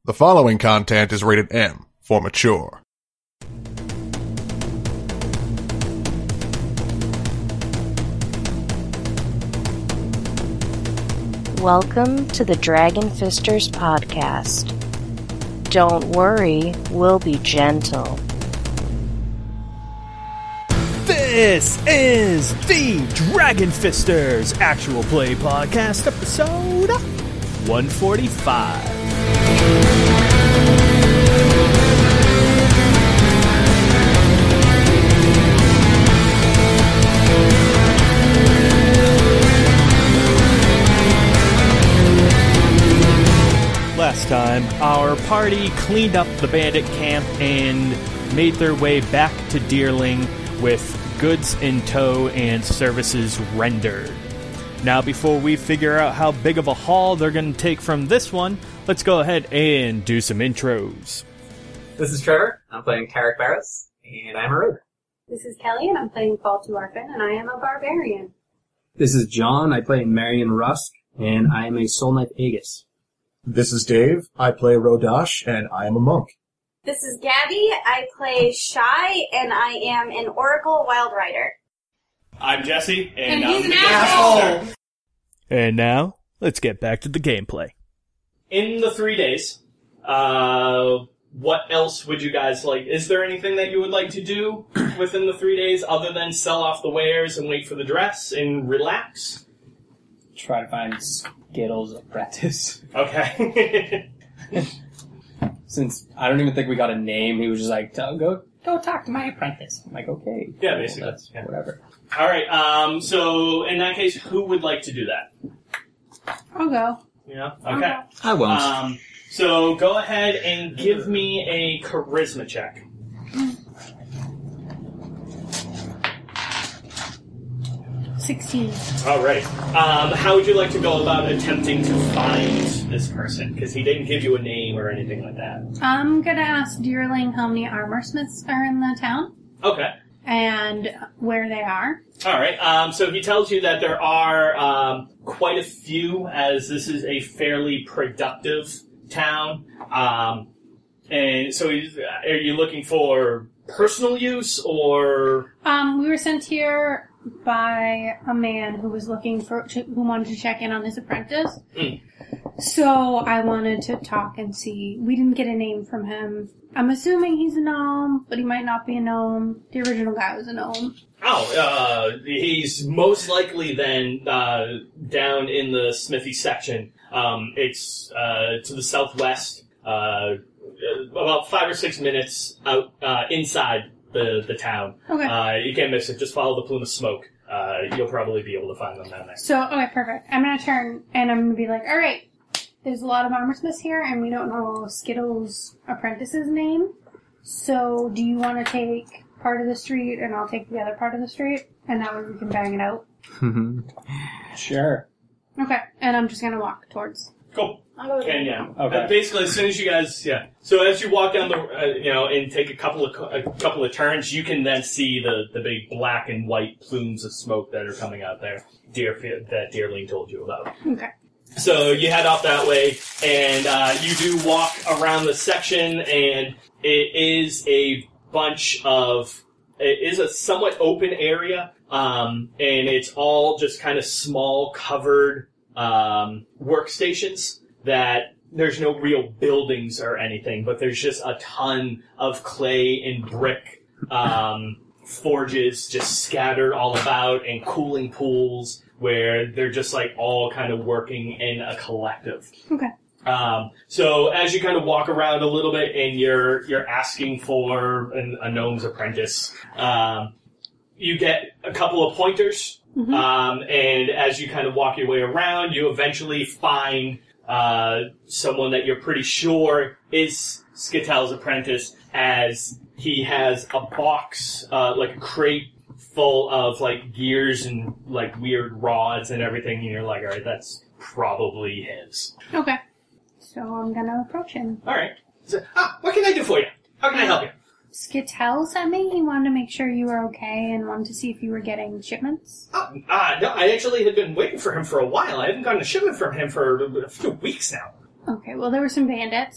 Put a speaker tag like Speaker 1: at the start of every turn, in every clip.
Speaker 1: The following content is rated M for mature.
Speaker 2: Welcome to the Dragon Fisters podcast. Don't worry, we'll be gentle.
Speaker 3: This is the Dragon Fisters Actual Play Podcast, episode 145. Last time, our party cleaned up the bandit camp and made their way back to Deerling with goods in tow and services rendered. Now, before we figure out how big of a haul they're going to take from this one, let's go ahead and do some intros.
Speaker 4: This is Trevor. I'm playing Tarek Barros, and I'm a rogue.
Speaker 5: This is Kelly, and I'm playing Fall to Orphan, and I am a barbarian.
Speaker 6: This is John. I play Marion Rusk, and I am a Soul Knight Aegis.
Speaker 7: This is Dave. I play Rodash, and I am a monk.
Speaker 8: This is Gabby. I play Shy, and I am an Oracle Wild Rider.
Speaker 9: I'm Jesse, and
Speaker 8: he's
Speaker 9: I'm
Speaker 8: an asshole!
Speaker 3: And now, let's get back to the gameplay.
Speaker 9: In the 3 days, what else would you guys like? Is there anything that you would like to do within the 3 days other than sell off the wares and wait for the dress and relax?
Speaker 6: Try to find Skittles' apprentice.
Speaker 9: Okay.
Speaker 6: Since I don't even think we got a name, he was just like, go talk to my apprentice. I'm like, okay.
Speaker 9: Yeah, basically.
Speaker 6: That's whatever.
Speaker 9: Alright, so in that case, who would like to do that?
Speaker 5: I'll go.
Speaker 9: Yeah? Okay.
Speaker 6: I won't.
Speaker 9: So go ahead and give me a charisma check.
Speaker 5: 16.
Speaker 9: Alright. How would you like to go about attempting to find this person? Because he didn't give you a name or anything like that.
Speaker 5: I'm gonna ask Deerling how many armor smiths are in the town.
Speaker 9: Okay.
Speaker 5: And where they are.
Speaker 9: Alright, so he tells you that there are quite a few, as this is a fairly productive town. And so are you looking for personal use, or...?
Speaker 5: We were sent here by a man who was looking who wanted to check in on his apprentice.
Speaker 9: Mm.
Speaker 5: So I wanted to talk and see. We didn't get a name from him. I'm assuming he's a gnome, but he might not be a gnome. The original guy was a gnome.
Speaker 9: He's most likely then down in the smithy section. It's to the southwest, about 5 or 6 minutes out inside the town.
Speaker 5: Okay.
Speaker 9: You can't miss it. Just follow the plume of smoke. You'll probably be able to find them down there.
Speaker 5: So, okay, perfect. I'm gonna turn and I'm gonna be like, alright, there's a lot of armorsmiths here and we don't know Skittles' apprentice's name. So, do you want to take part of the street and I'll take the other part of the street? And that way we can bang it out?
Speaker 6: Sure.
Speaker 5: Okay, and I'm just gonna walk towards.
Speaker 9: Cool.
Speaker 8: I'll go with
Speaker 9: And
Speaker 8: you.
Speaker 9: yeah,
Speaker 6: Okay.
Speaker 9: basically, as soon as you guys, So as you walk down the, and take a couple of turns, you can then see the big black and white plumes of smoke that are coming out there. That Deerling told you about.
Speaker 5: Okay.
Speaker 9: So you head off that way, and you do walk around the section, and it is a somewhat open area, and it's all just kind of small covered workstations that there's no real buildings or anything, but there's just a ton of clay and brick forges just scattered all about, and cooling pools where they're just like all kind of working in a collective.
Speaker 5: Okay.
Speaker 9: So as you kind of walk around a little bit and you're asking for a gnome's apprentice, you get a couple of pointers.
Speaker 5: Mm-hmm.
Speaker 9: And as you kind of walk your way around, you eventually find someone that you're pretty sure is Skittel's apprentice, as he has a box, like a crate full of like gears and like weird rods and everything, and you're like, alright, that's probably his.
Speaker 5: Okay. So I'm gonna approach him.
Speaker 9: Alright. So, what can I do for you? How can I help you?
Speaker 5: Skittel sent me. He wanted to make sure you were okay and wanted to see if you were getting shipments.
Speaker 9: No, I actually had been waiting for him for a while. I haven't gotten a shipment from him for a few weeks now.
Speaker 5: Okay, well, there were some bandits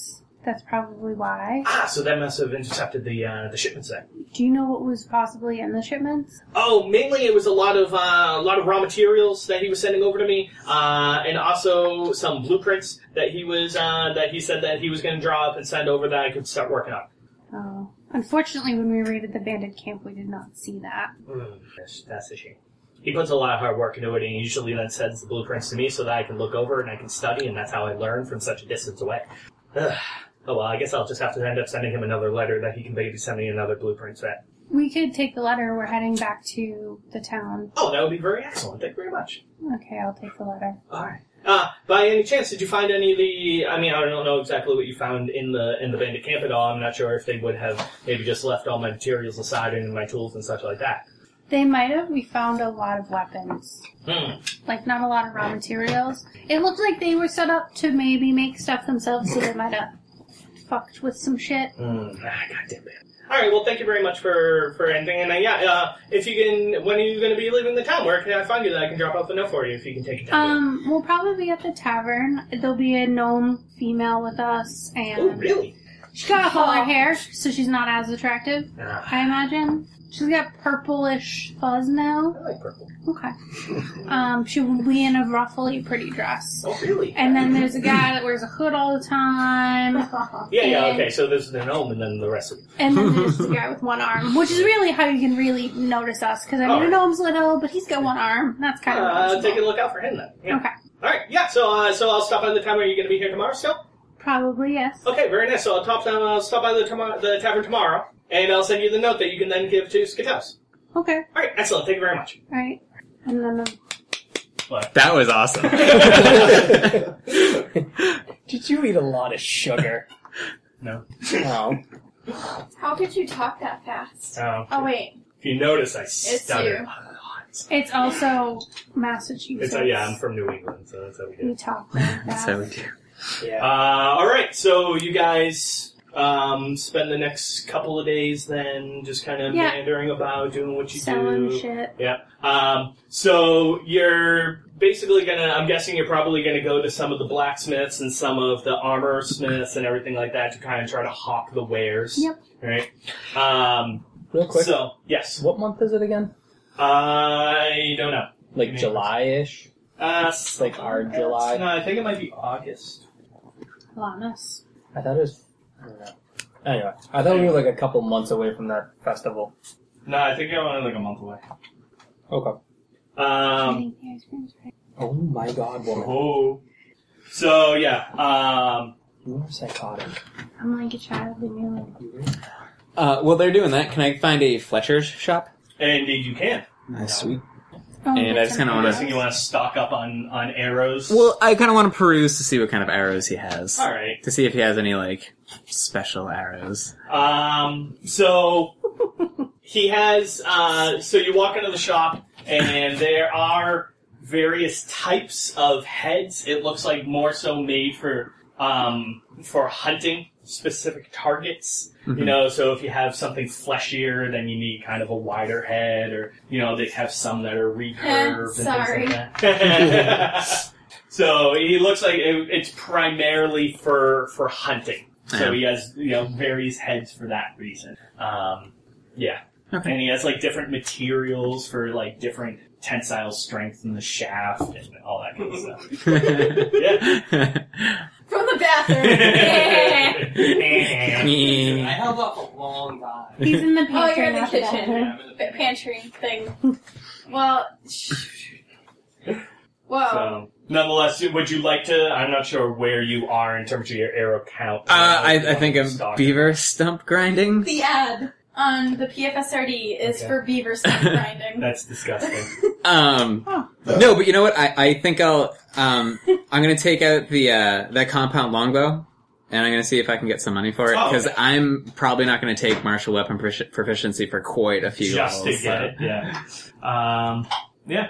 Speaker 5: That's probably why.
Speaker 9: So that must have intercepted the shipments then.
Speaker 5: Do you know what was possibly in the shipments?
Speaker 9: Oh, mainly it was a lot of raw materials that he was sending over to me, and also some blueprints that he said that he was going to draw up and send over that I could start working on.
Speaker 5: Oh. Unfortunately, when we raided the bandit camp, we did not see that.
Speaker 9: That's a shame. He puts a lot of hard work into it, and he usually then sends the blueprints to me so that I can look over and I can study, and that's how I learn from such a distance away. Oh well, I guess I'll just have to end up sending him another letter that he can maybe send me another blueprint set.
Speaker 5: We could take the letter. We're heading back to the town.
Speaker 9: Oh, that would be very excellent. Thank you very much.
Speaker 5: Okay, I'll take the letter.
Speaker 9: Alright. By any chance, did you find any of the... I mean, I don't know exactly what you found in the bandit camp at all. I'm not sure if they would have maybe just left all my materials aside and my tools and such like that.
Speaker 5: They might have. We found a lot of weapons. Like, not a lot of raw materials. It looked like they were set up to maybe make stuff themselves, so they might have fucked with some shit.
Speaker 9: God damn it. Alright, well, thank you very much for anything. And if you can... When are you going to be leaving the town? Where can I find you that I can drop off a note for you if you can take it down?
Speaker 5: We'll probably be at the tavern. There'll be a gnome female with us, and...
Speaker 9: Oh, really?
Speaker 5: She's got colored hair, so she's not as attractive, I imagine. She's got purplish fuzz now.
Speaker 9: I like purple.
Speaker 5: Okay. She will be in a ruffly pretty dress.
Speaker 9: Oh, really?
Speaker 5: And then there's a guy that wears a hood all the time.
Speaker 9: Okay, so there's the gnome and then the rest of it.
Speaker 5: And then there's the guy with one arm, which is really how you can really notice us, because I mean, the gnome's little, but he's got one arm. That's kind of
Speaker 9: I'll take a look out for him then. Yeah.
Speaker 5: Okay.
Speaker 9: Alright, yeah, so I'll stop by the tavern. Are you going to be here tomorrow still?
Speaker 5: Probably, yes.
Speaker 9: Okay, very nice. So I'll stop by the tavern tomorrow, and I'll send you the note that you can then give to Skittles.
Speaker 5: Okay.
Speaker 9: Alright, excellent. Thank you very much.
Speaker 5: Alright. And then...
Speaker 9: What?
Speaker 10: That was awesome.
Speaker 6: Did you eat a lot of sugar?
Speaker 9: No.
Speaker 6: Oh.
Speaker 8: How could you talk that fast?
Speaker 9: Oh,
Speaker 8: wait.
Speaker 9: If you notice, I stutter.
Speaker 5: It's also Massachusetts.
Speaker 9: I'm from New England, so that's how we do.
Speaker 5: We talk like that.
Speaker 10: That's how we do.
Speaker 6: Yeah.
Speaker 9: Alright, so you guys spend the next couple of days then just kind of meandering about, doing what you
Speaker 5: Selling
Speaker 9: do.
Speaker 5: shit.
Speaker 9: Yeah. So you're basically I'm guessing you're probably gonna go to some of the blacksmiths and some of the armor smiths and everything like that to kind of try to hawk the wares.
Speaker 5: Yep.
Speaker 9: Right?
Speaker 6: Real quick.
Speaker 9: So, yes.
Speaker 6: What month is it again?
Speaker 9: I don't know.
Speaker 6: Like July-ish? Like our July?
Speaker 9: No, I think it might be August.
Speaker 5: Lamas.
Speaker 6: I thought it was... I don't know. Anyway, I thought we were like a couple months away from that festival.
Speaker 9: No, I think I'm only like a month away.
Speaker 6: Okay. Oh my god, woman.
Speaker 9: Oh. So, yeah.
Speaker 6: You are psychotic.
Speaker 5: I'm like a child, leave me alone.
Speaker 10: While they're doing that, can I find a Fletcher's shop?
Speaker 9: Indeed you can.
Speaker 10: Nice, sweet.
Speaker 5: Oh,
Speaker 10: And I just kind of
Speaker 9: I'm
Speaker 10: want
Speaker 9: guessing you want to stock up on arrows.
Speaker 10: Well, I kind of want to peruse to see what kind of arrows he has.
Speaker 9: All right.
Speaker 10: To see if he has any, like, special arrows.
Speaker 9: So he has, so you walk into the shop and there are various types of heads. It looks like more so made for hunting specific targets.
Speaker 10: Mm-hmm.
Speaker 9: You know, so if you have something fleshier, then you need kind of a wider head, or, you know, they have some that are recurved and
Speaker 8: sorry.
Speaker 9: things like that. So he looks like it's primarily for hunting. So he has, you know, various heads for that reason. Yeah.
Speaker 10: Okay.
Speaker 9: And he has, like, different materials for, like, different tensile strength in the shaft and all that kind of stuff. Yeah.
Speaker 8: From the bathroom.
Speaker 6: I held off a long time.
Speaker 5: He's in the pantry.
Speaker 8: Oh, you're in the
Speaker 5: not the
Speaker 8: kitchen.
Speaker 5: bathroom.
Speaker 8: Pantry thing. Well, whoa.
Speaker 9: So, nonetheless, would you like to... I'm not sure where you are in terms of your arrow count.
Speaker 10: I think I'm
Speaker 9: Stalking.
Speaker 10: beaver stump grinding.
Speaker 8: The ad on the PFSRD is for beaver stump grinding.
Speaker 9: That's disgusting.
Speaker 10: No, but you know what? I think I'm gonna take out the that compound longbow, and I'm gonna see if I can get some money for it, because I'm probably not gonna take martial weapon proficiency for quite a few
Speaker 9: Just
Speaker 10: levels.
Speaker 9: to get it, yeah. Yeah.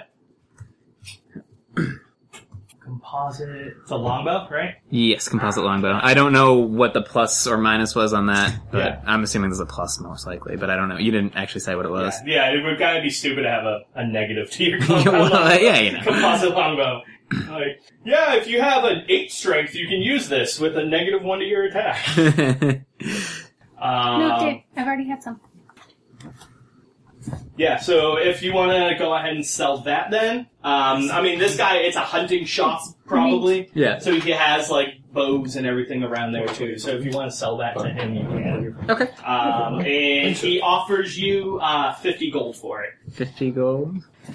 Speaker 9: Composite. It's a longbow, right?
Speaker 10: Yes, composite longbow. I don't know what the plus or minus was on that, but
Speaker 9: Yeah.
Speaker 10: I'm assuming there's a plus most likely, but I don't know. You didn't actually say what it was.
Speaker 9: Yeah, it would kind of be stupid to have a negative to your compound
Speaker 10: Well,
Speaker 9: longbow.
Speaker 10: yeah, you know.
Speaker 9: Composite longbow. Like, yeah, if you have an 8 strength, you can use this with a -1 to your attack.
Speaker 5: No, dude, I've already had some.
Speaker 9: Yeah, so if you want to go ahead and sell that then, I mean, this guy, it's a hunting shop, probably.
Speaker 10: Yeah.
Speaker 9: So he has, like, bows and everything around there, too. So if you want to sell that to him, you can.
Speaker 10: Okay.
Speaker 9: And he offers you 50 gold for it.
Speaker 10: 50 gold?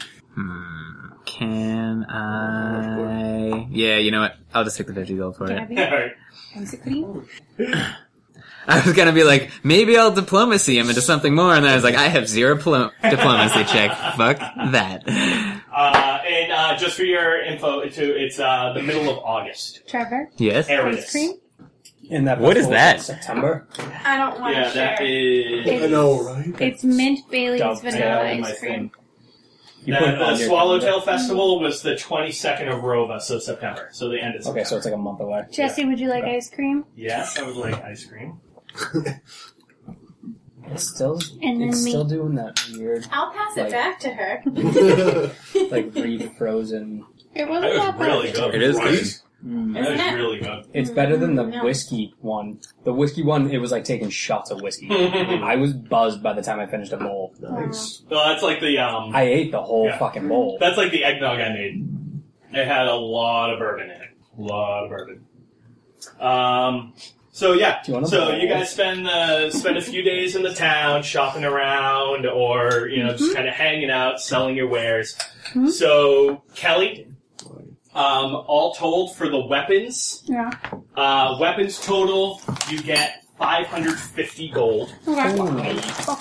Speaker 10: Can I... Yeah, you know what? I'll just take the 50 gold for it.
Speaker 5: Gabby,
Speaker 9: Alright.
Speaker 5: ice cream.
Speaker 10: I was gonna be like, maybe I'll diplomacy him into something more, and then I was like, I have 0 diplomacy check. Fuck that.
Speaker 9: And just for your info, too, it's the middle of August.
Speaker 5: Trevor,
Speaker 10: Yes?
Speaker 9: Eris.
Speaker 5: ice cream.
Speaker 6: In that
Speaker 10: What is
Speaker 6: before
Speaker 10: that?
Speaker 6: September.
Speaker 8: I don't want to
Speaker 9: Yeah,
Speaker 8: share.
Speaker 9: that is...
Speaker 7: I know, right?
Speaker 5: It's mint Bailey's
Speaker 6: Dove
Speaker 5: vanilla
Speaker 6: tail in my
Speaker 5: ice cream.
Speaker 6: You put it
Speaker 9: The
Speaker 6: on your
Speaker 9: Swallowtail Festival was the 22nd of Rova, so September. So the end of September.
Speaker 6: Okay, so it's like a month away.
Speaker 5: Jesse, would you like ice cream?
Speaker 9: Yes, I would like ice cream.
Speaker 6: It's still,
Speaker 5: And then
Speaker 6: it's
Speaker 5: me.
Speaker 6: still doing that weird,
Speaker 8: I'll pass it
Speaker 6: Like-
Speaker 8: back to her.
Speaker 6: like refrozen.
Speaker 5: It
Speaker 9: That
Speaker 5: wasn't that
Speaker 9: was really
Speaker 5: bad.
Speaker 9: good.
Speaker 10: It is
Speaker 1: Right?
Speaker 10: good.
Speaker 9: That
Speaker 8: Isn't
Speaker 9: is
Speaker 8: it?
Speaker 9: really good.
Speaker 6: It's better than the
Speaker 8: No.
Speaker 6: whiskey one. The whiskey one, it was like taking shots of whiskey. I was buzzed by the time I finished a bowl.
Speaker 7: Nice.
Speaker 9: Well, that's like the
Speaker 6: I ate the whole
Speaker 9: Yeah.
Speaker 6: fucking bowl.
Speaker 9: that's like the eggnog I made. It had a lot of bourbon in it. A lot of bourbon. So yeah,
Speaker 6: Do you want a
Speaker 9: so
Speaker 6: bowl?
Speaker 9: you guys spend a few days in the town shopping around, or just kind of hanging out, selling your wares. So Kelly, all told for the weapons,
Speaker 5: Yeah.
Speaker 9: weapons total, you get 550 gold.
Speaker 5: Okay.
Speaker 6: Holy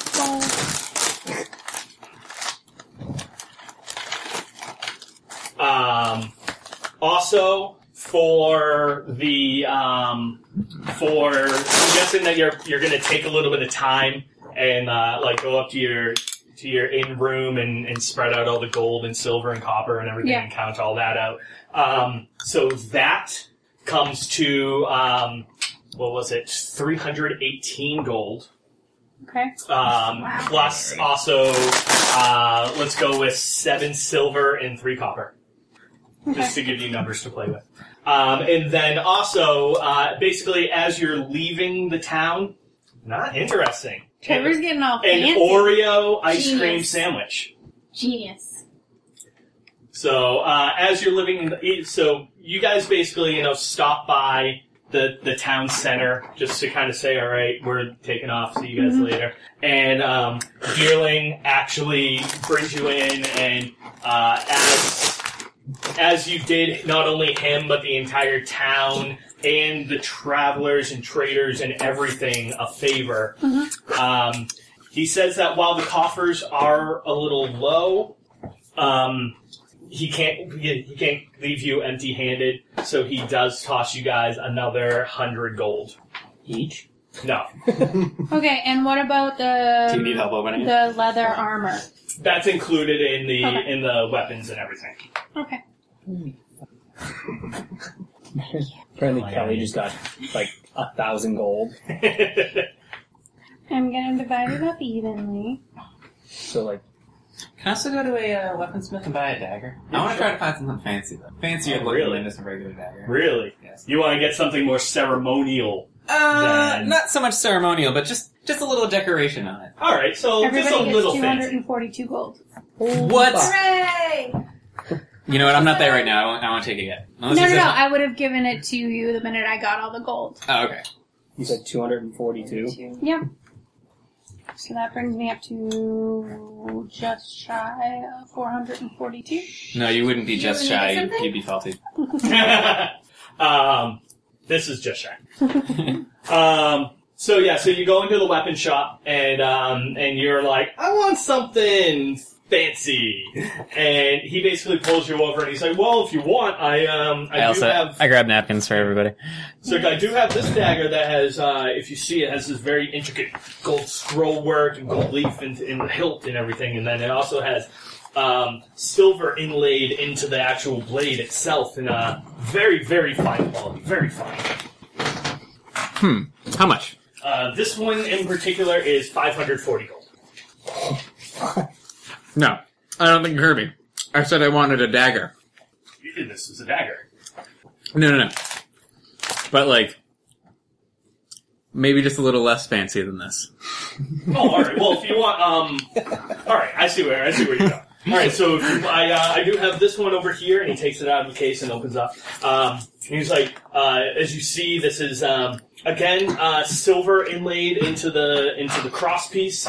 Speaker 9: Also, for the I'm guessing that you're going to take a little bit of time and go up to your in room and spread out all the gold and silver and copper and everything
Speaker 5: Yeah.
Speaker 9: and count all that out. So that comes to 318 gold.
Speaker 5: Okay.
Speaker 9: Plus also, let's go with 7 silver and 3 copper. Just to give you numbers to play with. And then also, basically, as you're leaving the town, not interesting.
Speaker 5: Trevor's getting all
Speaker 9: An
Speaker 5: fancy.
Speaker 9: Oreo ice cream
Speaker 8: Genius.
Speaker 9: sandwich.
Speaker 8: Genius.
Speaker 9: So, as you're living in so you guys basically, stop by the town center just to kind of say, all right, we're taking off, see you guys later. And, Deerling actually brings you in and, as you did not only him, but the entire town and the travelers and traders and everything a favor. He says that while the coffers are a little low, he can't leave you empty-handed, so he does toss you guys another 100 gold.
Speaker 6: each.
Speaker 9: No.
Speaker 5: Okay, and what about
Speaker 10: Do you
Speaker 5: the
Speaker 10: need help opening it?
Speaker 5: the leather armor?
Speaker 9: That's included in the
Speaker 5: Okay.
Speaker 9: in the weapons and everything.
Speaker 5: Okay.
Speaker 6: Apparently Kelly just got like 1,000 gold.
Speaker 5: I'm gonna divide it up evenly.
Speaker 6: So like,
Speaker 10: Can I also go to a weaponsmith and buy a dagger? I want to try to find something fancy, though. Fancier looking
Speaker 9: really?
Speaker 10: than just a regular dagger.
Speaker 9: Really?
Speaker 10: Yes.
Speaker 9: You want to get something more ceremonial? Then-
Speaker 10: Not so much ceremonial, but just a little decoration on it.
Speaker 9: All right, so
Speaker 5: Everybody
Speaker 9: just a
Speaker 5: gets
Speaker 9: little fancy.
Speaker 5: 242 gold.
Speaker 10: What?
Speaker 8: Hooray!
Speaker 10: You know what? I'm not there right now. I won't take it yet.
Speaker 5: No,
Speaker 10: Unless you
Speaker 5: no,
Speaker 10: said-
Speaker 5: no. I would have given it to you the minute I got all the gold.
Speaker 10: Oh, okay.
Speaker 6: you said 242.
Speaker 5: Yep. So that brings me up to just shy of 442.
Speaker 10: No, you wouldn't be
Speaker 8: You
Speaker 10: just
Speaker 8: wanna
Speaker 10: shy.
Speaker 8: get something?
Speaker 10: You'd be faulty.
Speaker 9: This is just shy. So yeah, so you go into the weapon shop and you're like, I want something fancy, and he basically pulls you over and he's like, well, if you want, I
Speaker 10: grab napkins for everybody.
Speaker 9: So I do have this dagger that has, if you see it, has this very intricate gold scroll work and gold leaf in the hilt and everything, and then it also has silver inlaid into the actual blade itself in a very, very fine quality. Very fine.
Speaker 10: How much?
Speaker 9: This one in particular is 540 gold.
Speaker 10: No, I don't think Kirby. I said I wanted a dagger.
Speaker 9: This is a dagger.
Speaker 10: No. But, like, maybe just a little less fancy than this.
Speaker 9: Oh, alright. Well, if you want, alright, I see where you go. Alright, so I do have this one over here, and he takes it out of the case and opens up. He's like, as you see, this is, again, silver inlaid into the cross piece.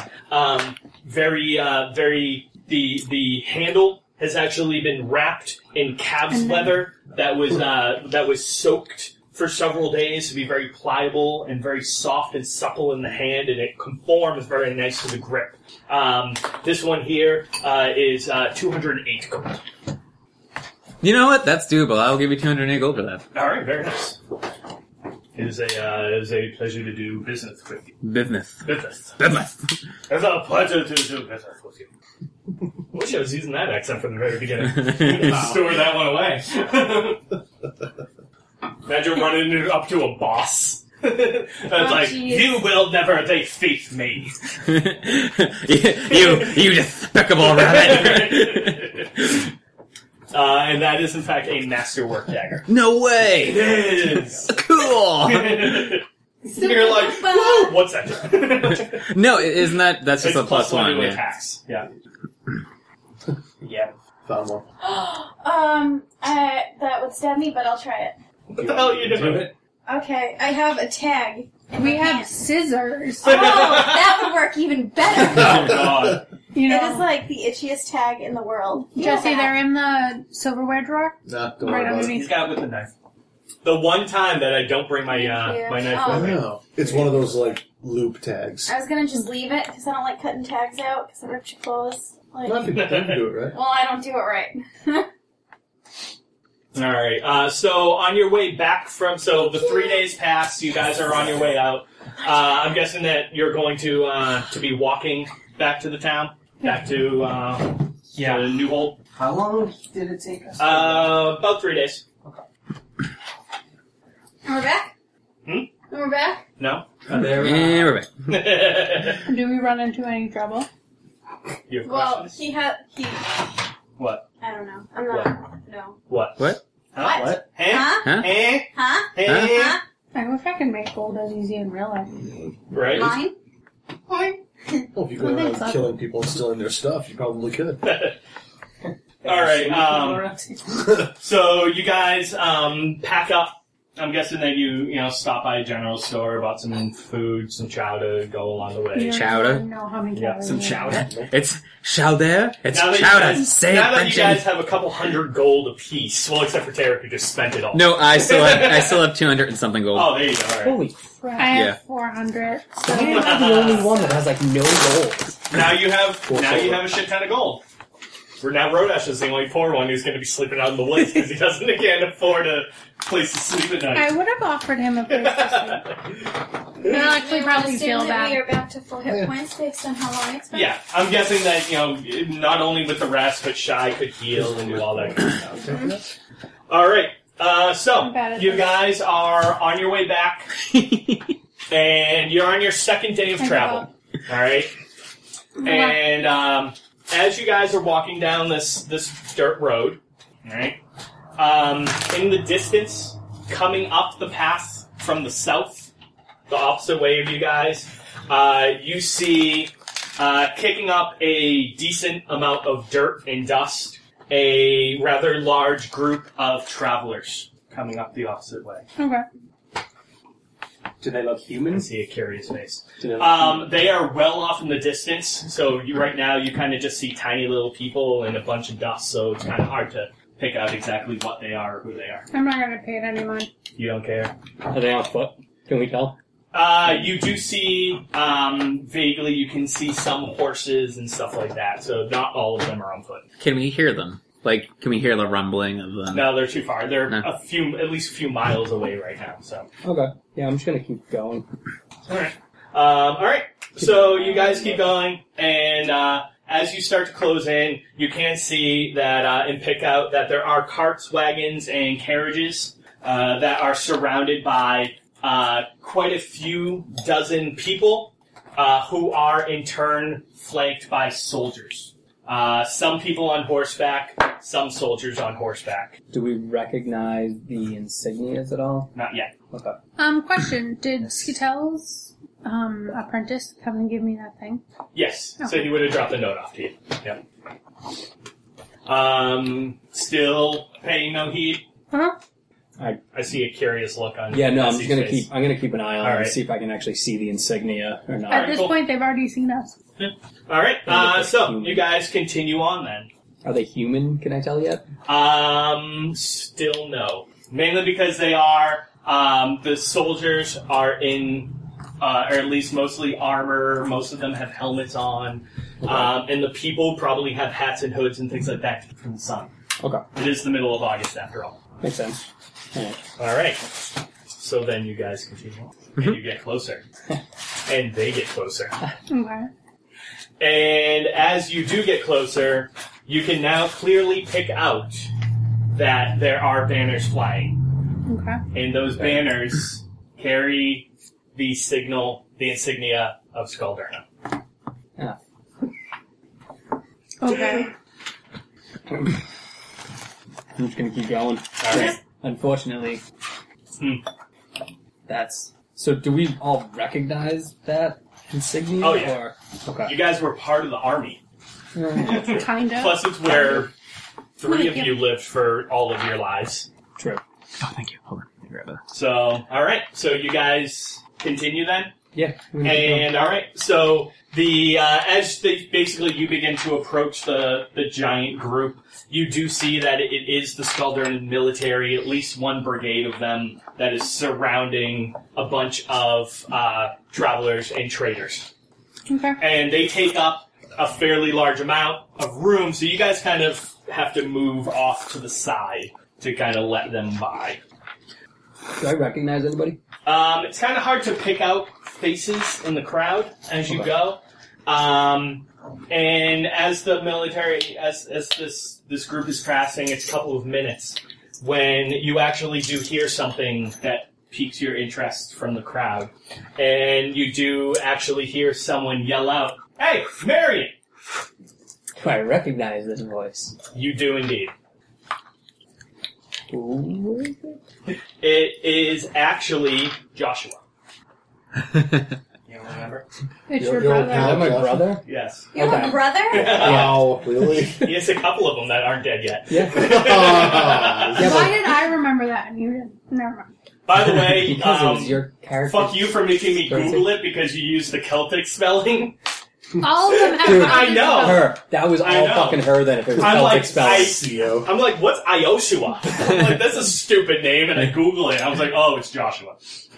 Speaker 9: The handle has actually been wrapped in calf's leather that was soaked for several days to be very pliable and very soft and supple in the hand, and it conforms very nice to the grip. This one here is 208 gold.
Speaker 10: You know what? That's doable. I'll give you 208 gold for that.
Speaker 9: All right, very nice. It is a pleasure to do business with you.
Speaker 10: Business.
Speaker 9: It's a pleasure to do business with you. I wish I was using that accent from the very beginning. Store that one away. Imagine running up to a boss. That's like,
Speaker 5: geez.
Speaker 9: you will never defeat me.
Speaker 10: you despicable rabbit.
Speaker 9: And that is, in fact, a masterwork dagger.
Speaker 10: No way!
Speaker 9: It is!
Speaker 10: Cool!
Speaker 9: You're like, whoa, what's that?
Speaker 10: No, isn't that's just
Speaker 9: It's
Speaker 10: a plus one,
Speaker 9: to
Speaker 10: yeah.
Speaker 9: attacks. Yeah. Yeah.
Speaker 7: Found one.
Speaker 8: That would stab me, but I'll try it.
Speaker 9: What the hell are you doing?
Speaker 8: Okay, I have a tag. in
Speaker 5: We
Speaker 8: my
Speaker 5: have
Speaker 8: hand.
Speaker 5: scissors.
Speaker 8: Oh, that would work even better.
Speaker 9: Oh, God.
Speaker 5: You
Speaker 8: It is
Speaker 5: know,
Speaker 8: like the itchiest tag in the world. You know
Speaker 5: Jesse,
Speaker 8: that.
Speaker 5: they're in the silverware drawer.
Speaker 7: Nah, don't
Speaker 5: Right
Speaker 7: worry about it.
Speaker 5: underneath.
Speaker 9: He's got it with the knife. The one time that I don't bring my
Speaker 8: Thank you.
Speaker 9: my knife
Speaker 8: Oh.
Speaker 9: with me.
Speaker 7: No. It's one of those, like, loop tags.
Speaker 8: I was gonna just leave it because I don't like cutting tags out because it rips your clothes. Like,
Speaker 7: Not if you don't do it, right?
Speaker 8: well, I don't do it right.
Speaker 9: Alright, so on your way back from, so the 3 days passed, you guys are on your way out. I'm guessing that you're going to be walking back to the town? Back to, to New Holt?
Speaker 6: How long did it take us?
Speaker 9: About 3 days.
Speaker 8: And we're back? And we're back?
Speaker 9: No?
Speaker 10: And we're back.
Speaker 5: Do we run into any trouble?
Speaker 9: You have
Speaker 8: Well,
Speaker 9: questions?
Speaker 8: he...
Speaker 9: What?
Speaker 8: I don't know. I'm not... No.
Speaker 9: What?
Speaker 10: What?
Speaker 9: Huh?
Speaker 8: What?
Speaker 9: Eh?
Speaker 8: Huh?
Speaker 10: Huh?
Speaker 9: Eh?
Speaker 8: Huh?
Speaker 9: Eh?
Speaker 8: Huh?
Speaker 5: I wish I could make gold as easy in real life.
Speaker 9: Right?
Speaker 8: Mine?
Speaker 7: Well, if you go
Speaker 5: Well,
Speaker 7: around
Speaker 5: thanks,
Speaker 7: killing people and stealing their stuff, you probably could.
Speaker 9: Alright, so you guys pack up. I'm guessing that you stop by a general store, bought some food, some chowder, go along the way.
Speaker 5: You don't
Speaker 10: Chowder?
Speaker 5: even know how many
Speaker 9: Yeah,
Speaker 5: calories
Speaker 10: Some
Speaker 5: in it.
Speaker 10: chowder. It's chowder. It's
Speaker 9: Now that you
Speaker 10: chowder.
Speaker 9: guys-
Speaker 10: Say
Speaker 9: now
Speaker 10: it,
Speaker 9: that you guys
Speaker 10: Frenchie.
Speaker 9: have a couple $100 gold apiece, well, except for Tarek, who just spent it all.
Speaker 10: No, I still have 200 and something gold.
Speaker 9: Oh, there you go. All right.
Speaker 6: Holy crap.
Speaker 5: I have
Speaker 10: Yeah.
Speaker 5: 400.
Speaker 6: So you're not the only one that has, like, no gold.
Speaker 9: Now you have a shit ton of gold. For now, Rodash is the only poor one who's going to be sleeping out in the woods because he can't afford a place to sleep at night.
Speaker 5: I would have offered him a place to sleep. He'll actually probably feel
Speaker 8: that we
Speaker 5: bad.
Speaker 8: are back to full hit points based on how long it's been?
Speaker 9: Yeah, I'm guessing that, not only with the rest, but Shy could heal and do all that kind of stuff. Alright, so,
Speaker 5: I'm bad at
Speaker 9: you
Speaker 5: this.
Speaker 9: guys are on your way back, and you're on your second day of
Speaker 5: I
Speaker 9: travel. Alright? And, as you guys are walking down this dirt road, alright, in the distance, coming up the path from the south, the opposite way of you guys, you see, kicking up a decent amount of dirt and dust, a rather large group of travelers coming up the opposite way.
Speaker 5: Okay.
Speaker 6: Do they look
Speaker 9: I
Speaker 6: human?
Speaker 9: see a curious face.
Speaker 6: Do they look human?
Speaker 9: They are well off in the distance, so right now you kind of just see tiny little people and a bunch of dust, so it's kind of hard to pick out exactly what they are or who they are.
Speaker 5: I'm not going to pay it any mind.
Speaker 9: You don't care?
Speaker 6: Are they on foot? Can we tell?
Speaker 9: You do see, vaguely, you can see some horses and stuff like that, so not all of them are on foot.
Speaker 10: Can we hear them? Like, can we hear the rumbling of them?
Speaker 9: No, they're too far. They're
Speaker 10: No.
Speaker 9: at least a few miles away right now, so.
Speaker 6: Okay. Yeah, I'm just gonna keep going.
Speaker 9: Alright. So you guys keep going, and, as you start to close in, you can see that, and pick out that there are carts, wagons, and carriages, that are surrounded by, quite a few dozen people, who are in turn flanked by soldiers. Some people on horseback, some soldiers on horseback.
Speaker 6: Do we recognize the insignias at all?
Speaker 9: Not yet.
Speaker 6: Okay.
Speaker 5: Question. Did Skittel's apprentice come and give me that thing?
Speaker 9: Yes.
Speaker 5: Oh.
Speaker 9: So he would have dropped a note off to you. Yep. Still paying no heed?
Speaker 5: Huh?
Speaker 9: I see a curious look on
Speaker 6: Yeah, no, I'm
Speaker 9: Jesse's
Speaker 6: just gonna
Speaker 9: face.
Speaker 6: I'm gonna keep an eye on
Speaker 9: All
Speaker 6: it and
Speaker 9: right.
Speaker 6: see if I can actually see the insignia or not.
Speaker 5: At this
Speaker 9: cool.
Speaker 5: point, they've already seen us.
Speaker 9: All right.
Speaker 6: they're
Speaker 9: So
Speaker 6: human.
Speaker 9: you guys continue on then.
Speaker 6: Are they human? Can I tell yet?
Speaker 9: Still no. Mainly because they are, the soldiers are in, or at least mostly armor. Most of them have helmets on. And the people probably have hats and hoods and things like that to keep from the sun.
Speaker 6: Okay,
Speaker 9: It is the middle of August after all.
Speaker 6: makes sense. All right.
Speaker 9: Alright. So then you guys continue on. And you get closer. And they get closer.
Speaker 5: Okay.
Speaker 9: And as you do get closer, you can now clearly pick out that there are banners flying.
Speaker 5: Okay.
Speaker 9: And those banners carry the insignia of Skuldurna.
Speaker 6: Yeah.
Speaker 5: Okay.
Speaker 6: I'm just gonna keep going.
Speaker 9: Alright.
Speaker 6: Unfortunately,
Speaker 9: Hmm.
Speaker 6: that's... So do we all recognize that insignia?
Speaker 9: Oh, yeah.
Speaker 6: Or... Okay.
Speaker 9: You guys were part of the army.
Speaker 5: Kind of.
Speaker 9: Plus it's where 3 of you lived for all of your lives.
Speaker 6: True.
Speaker 10: Oh, thank you. Hold on. Let me grab a...
Speaker 9: So, alright. So you guys continue then?
Speaker 6: Yeah. we're gonna keep
Speaker 9: And all right, so as you begin to approach the giant group, you do see that it is the Skuldurn military, at least one brigade of them that is surrounding a bunch of travelers and traders,
Speaker 5: Okay.
Speaker 9: and they take up a fairly large amount of room. So you guys kind of have to move off to the side to kind of let them by.
Speaker 6: going. Do I recognize anybody?
Speaker 9: It's kind of hard to pick out faces in the crowd as you go. And as the military, as this group is passing, it's a couple of minutes when you actually do hear something that piques your interest from the crowd. And you do actually hear someone yell out, "Hey, Marion!"
Speaker 6: Do I recognize this voice?
Speaker 9: You do indeed.
Speaker 6: Who is it?
Speaker 9: It is actually Joshua. You don't remember?
Speaker 5: It's
Speaker 7: Your-
Speaker 5: your
Speaker 7: your
Speaker 5: brother.
Speaker 6: Is that my
Speaker 7: Josh.
Speaker 6: brother?
Speaker 9: Yes.
Speaker 8: You have
Speaker 6: Okay.
Speaker 8: a brother?
Speaker 7: Wow, really?
Speaker 9: He has a couple of them that aren't dead yet.
Speaker 6: Yeah.
Speaker 5: Why did I remember that and you didn't? Never mind.
Speaker 9: By the way,
Speaker 6: Because it was your character.
Speaker 9: fuck you for making me
Speaker 6: Sorry.
Speaker 9: Google it because you used the Celtic spelling.
Speaker 5: All of them have
Speaker 6: Dude,
Speaker 9: I know.
Speaker 6: Her. That was
Speaker 9: I
Speaker 6: all
Speaker 9: know.
Speaker 6: fucking her then if it was
Speaker 9: I'm
Speaker 6: Celtic
Speaker 9: like,
Speaker 6: spelling.
Speaker 7: CEO.
Speaker 9: I'm like, what's Ioshua? I'm like, that's a stupid name, and I Google it. And I was like, oh, it's Joshua.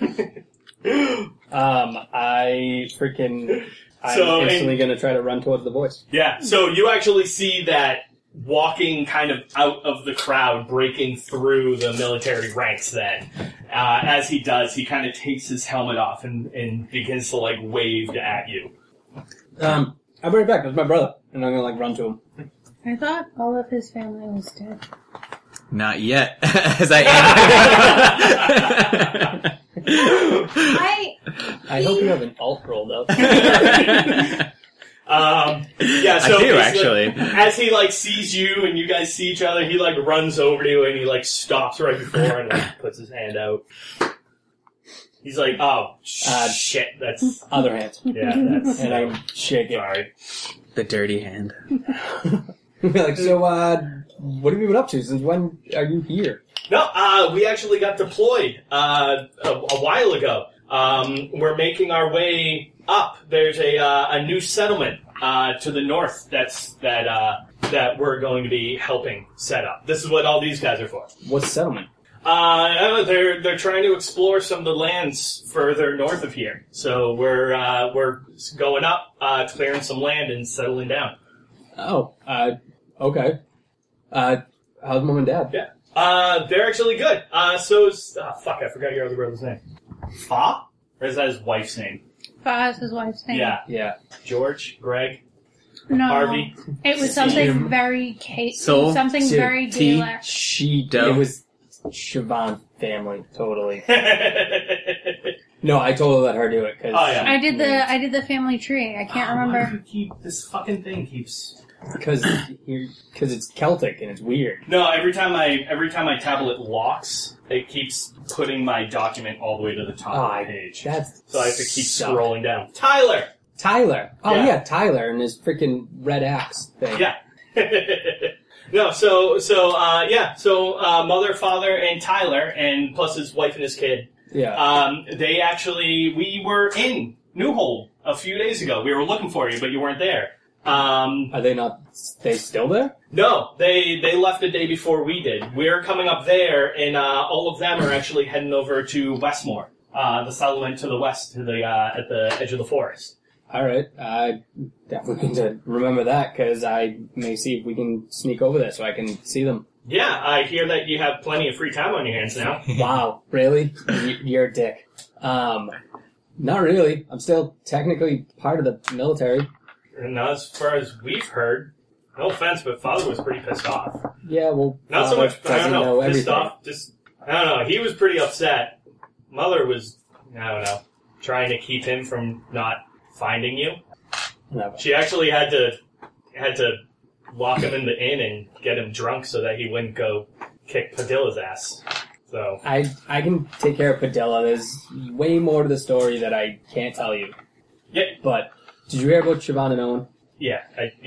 Speaker 6: I'm
Speaker 9: So,
Speaker 6: instantly gonna try to run towards the voice.
Speaker 9: Yeah, so you actually see that walking kind of out of the crowd, breaking through the military ranks then. As he does, he kind of takes his helmet off and begins to, like, wave at you.
Speaker 6: I'll be right back. That's my brother. And I'm gonna, like, run to him.
Speaker 5: I thought all of his family was dead.
Speaker 10: Not yet, as I am.
Speaker 6: I hope you have an alt rolled up.
Speaker 9: Yeah, so
Speaker 10: I do,
Speaker 9: basically,
Speaker 10: actually.
Speaker 9: as he, like, sees you and you guys see each other, he, like, runs over to you and he, like, stops right before and, like, puts his hand out. He's like, oh, shit, that's...
Speaker 6: Other hand.
Speaker 9: Yeah, that's...
Speaker 6: And I shake it.
Speaker 9: Sorry.
Speaker 10: The dirty hand.
Speaker 6: Like, so, what have you been up to? Since when are you here?
Speaker 9: No, we actually got deployed a while ago. We're making our way up. There's a new settlement to the north that we're going to be helping set up. This is what all these guys are for.
Speaker 6: What's settlement?
Speaker 9: They're trying to explore some of the lands further north of here. So we're going up, clearing some land and settling down.
Speaker 6: Oh, okay. How's mom and dad?
Speaker 9: Yeah. They're actually good. So is, fuck, I forgot your other brother's name. Fa? Or is that his wife's name?
Speaker 5: Fa is his wife's name.
Speaker 9: Yeah.
Speaker 6: Yeah.
Speaker 9: George? Greg?
Speaker 5: No.
Speaker 9: Harvey?
Speaker 5: It was something
Speaker 10: Steve.
Speaker 5: very
Speaker 10: Soul?
Speaker 5: something
Speaker 6: T-
Speaker 5: very
Speaker 10: T.
Speaker 5: Gaelic.
Speaker 10: She-do.
Speaker 6: It was Siobhan family, totally. No, I totally let her do it, cause...
Speaker 9: Oh, yeah.
Speaker 5: I did the family tree. I can't
Speaker 9: Why
Speaker 5: remember.
Speaker 9: do you keep this fucking thing keeps...
Speaker 6: Because it's Celtic and it's weird.
Speaker 9: No, every time my tablet locks, it keeps putting my document all the way to the top of the page. So I have to keep scrolling down. Tyler!
Speaker 6: Oh yeah, Tyler and his freaking red axe thing.
Speaker 9: Yeah. No, so mother, father, and Tyler, and plus his wife and his kid.
Speaker 6: Yeah.
Speaker 9: We were in Newhold a few days ago. We were looking for you, but you weren't there.
Speaker 6: Are they still there?
Speaker 9: No, they left the day before we did. We're coming up there, and all of them are actually heading over to Westmore, the settlement to the west, to the at the edge of the forest.
Speaker 6: All right, I definitely need to remember that because I may see if we can sneak over there so I can see them.
Speaker 9: Yeah, I hear that you have plenty of free time on your hands now.
Speaker 6: Wow, really? You're a dick. Not really. I'm still technically part of the military.
Speaker 9: Not as far as we've heard. No offense, but Father was pretty pissed off.
Speaker 6: Yeah, well,
Speaker 9: not so much. I don't know. Pissed
Speaker 6: everything.
Speaker 9: off. I don't know. He was pretty upset. Mother was, I don't know, trying to keep him from not finding you.
Speaker 6: No.
Speaker 9: She actually had to lock him in the inn and get him drunk so that he wouldn't go kick Padilla's ass. So
Speaker 6: I can take care of Padilla. There's way more to the story that I can't tell you.
Speaker 9: Yeah.
Speaker 6: But did you hear about Siobhan and Owen?
Speaker 9: Yeah.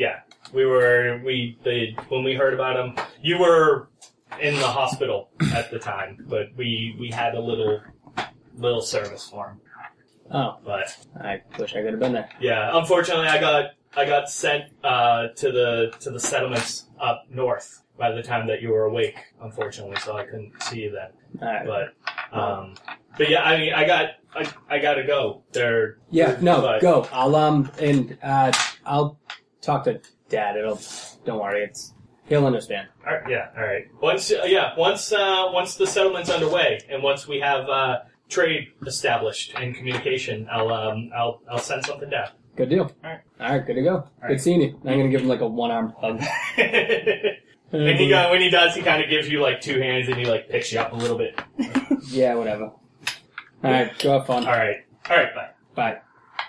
Speaker 9: When we heard about him, you were in the hospital at the time, but we had a little service for him.
Speaker 6: Oh,
Speaker 9: but
Speaker 6: I wish I could have been there.
Speaker 9: Yeah, unfortunately, I got sent to the settlements up north by the time that you were awake. Unfortunately, so I couldn't see you then.
Speaker 6: Right.
Speaker 9: But yeah, I mean, I gotta go.
Speaker 6: Go. I'll talk to Dad. Don't worry, he'll understand.
Speaker 9: All right. Once the settlement's underway, and once we have trade established and communication, I'll send something down.
Speaker 6: Good deal.
Speaker 9: All
Speaker 6: right, good to go. Good seeing you. I'm gonna give him like a one-arm hug.
Speaker 9: And when he does, he kind of gives you like two hands, and he like picks you up a little bit.
Speaker 6: Yeah, whatever. All right, go have fun.
Speaker 9: All right, bye.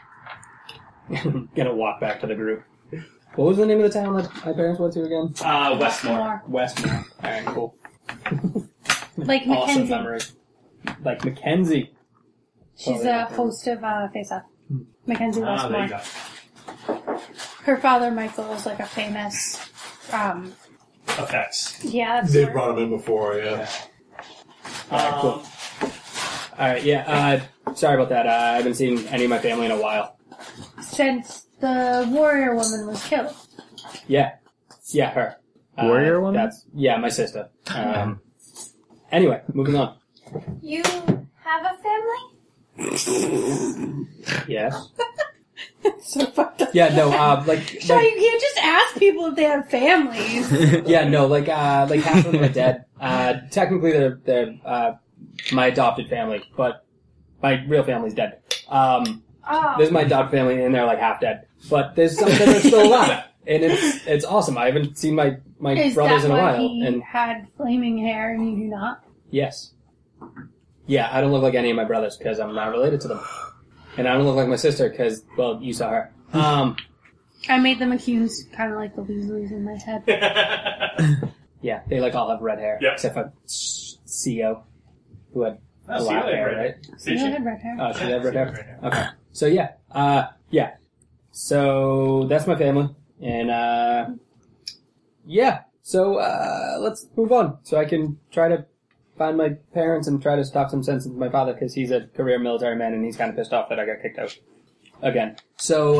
Speaker 6: Gonna walk back to the group. What was the name of the town that my parents went to again?
Speaker 9: Westmore.
Speaker 6: Westmore. All right, cool.
Speaker 5: Like
Speaker 6: Awesome
Speaker 5: Mackenzie.
Speaker 6: memory. Like Mackenzie.
Speaker 5: She's a host of Face Off. Mackenzie Westmore.
Speaker 9: There you go.
Speaker 5: Her father, Michael, is like a famous...
Speaker 9: effects.
Speaker 5: Yeah, that's
Speaker 7: They've brought him in before, yeah.
Speaker 6: Alright, cool. Alright, yeah, sorry about that. I haven't seen any of my family in a while.
Speaker 5: Since the warrior woman was killed.
Speaker 6: Yeah, her.
Speaker 3: Warrior woman?
Speaker 6: My sister. Anyway, moving on.
Speaker 8: You have a family?
Speaker 6: Yes.
Speaker 5: So fucked up.
Speaker 6: Yeah, no,
Speaker 5: Shy, you can't just ask people if they have families.
Speaker 6: yeah, no, like half of them are dead. Technically they're my adopted family, but my real family's dead. There's my adopted family and they're like half dead. But there's some that are still alive. And it's awesome. I haven't seen my brothers in a while.
Speaker 5: He had flaming hair and you do not?
Speaker 6: Yes. Yeah, I don't look like any of my brothers because I'm not related to them. And I don't look like my sister because, well, you saw her.
Speaker 5: I made them accused, kind of like the Weasleys in my head.
Speaker 6: Yeah, they like all have red hair.
Speaker 9: Yep.
Speaker 6: Except for CO, who had
Speaker 9: Oh,
Speaker 6: black
Speaker 9: CO had
Speaker 6: hair,
Speaker 9: red
Speaker 6: right?
Speaker 5: So you had red hair.
Speaker 6: Oh, she had red hair? Okay. So, yeah. Yeah. So, that's my family. And, yeah. So, let's move on. So I can try to find my parents and try to talk some sense into my father because he's a career military man and he's kind of pissed off that I got kicked out again. So,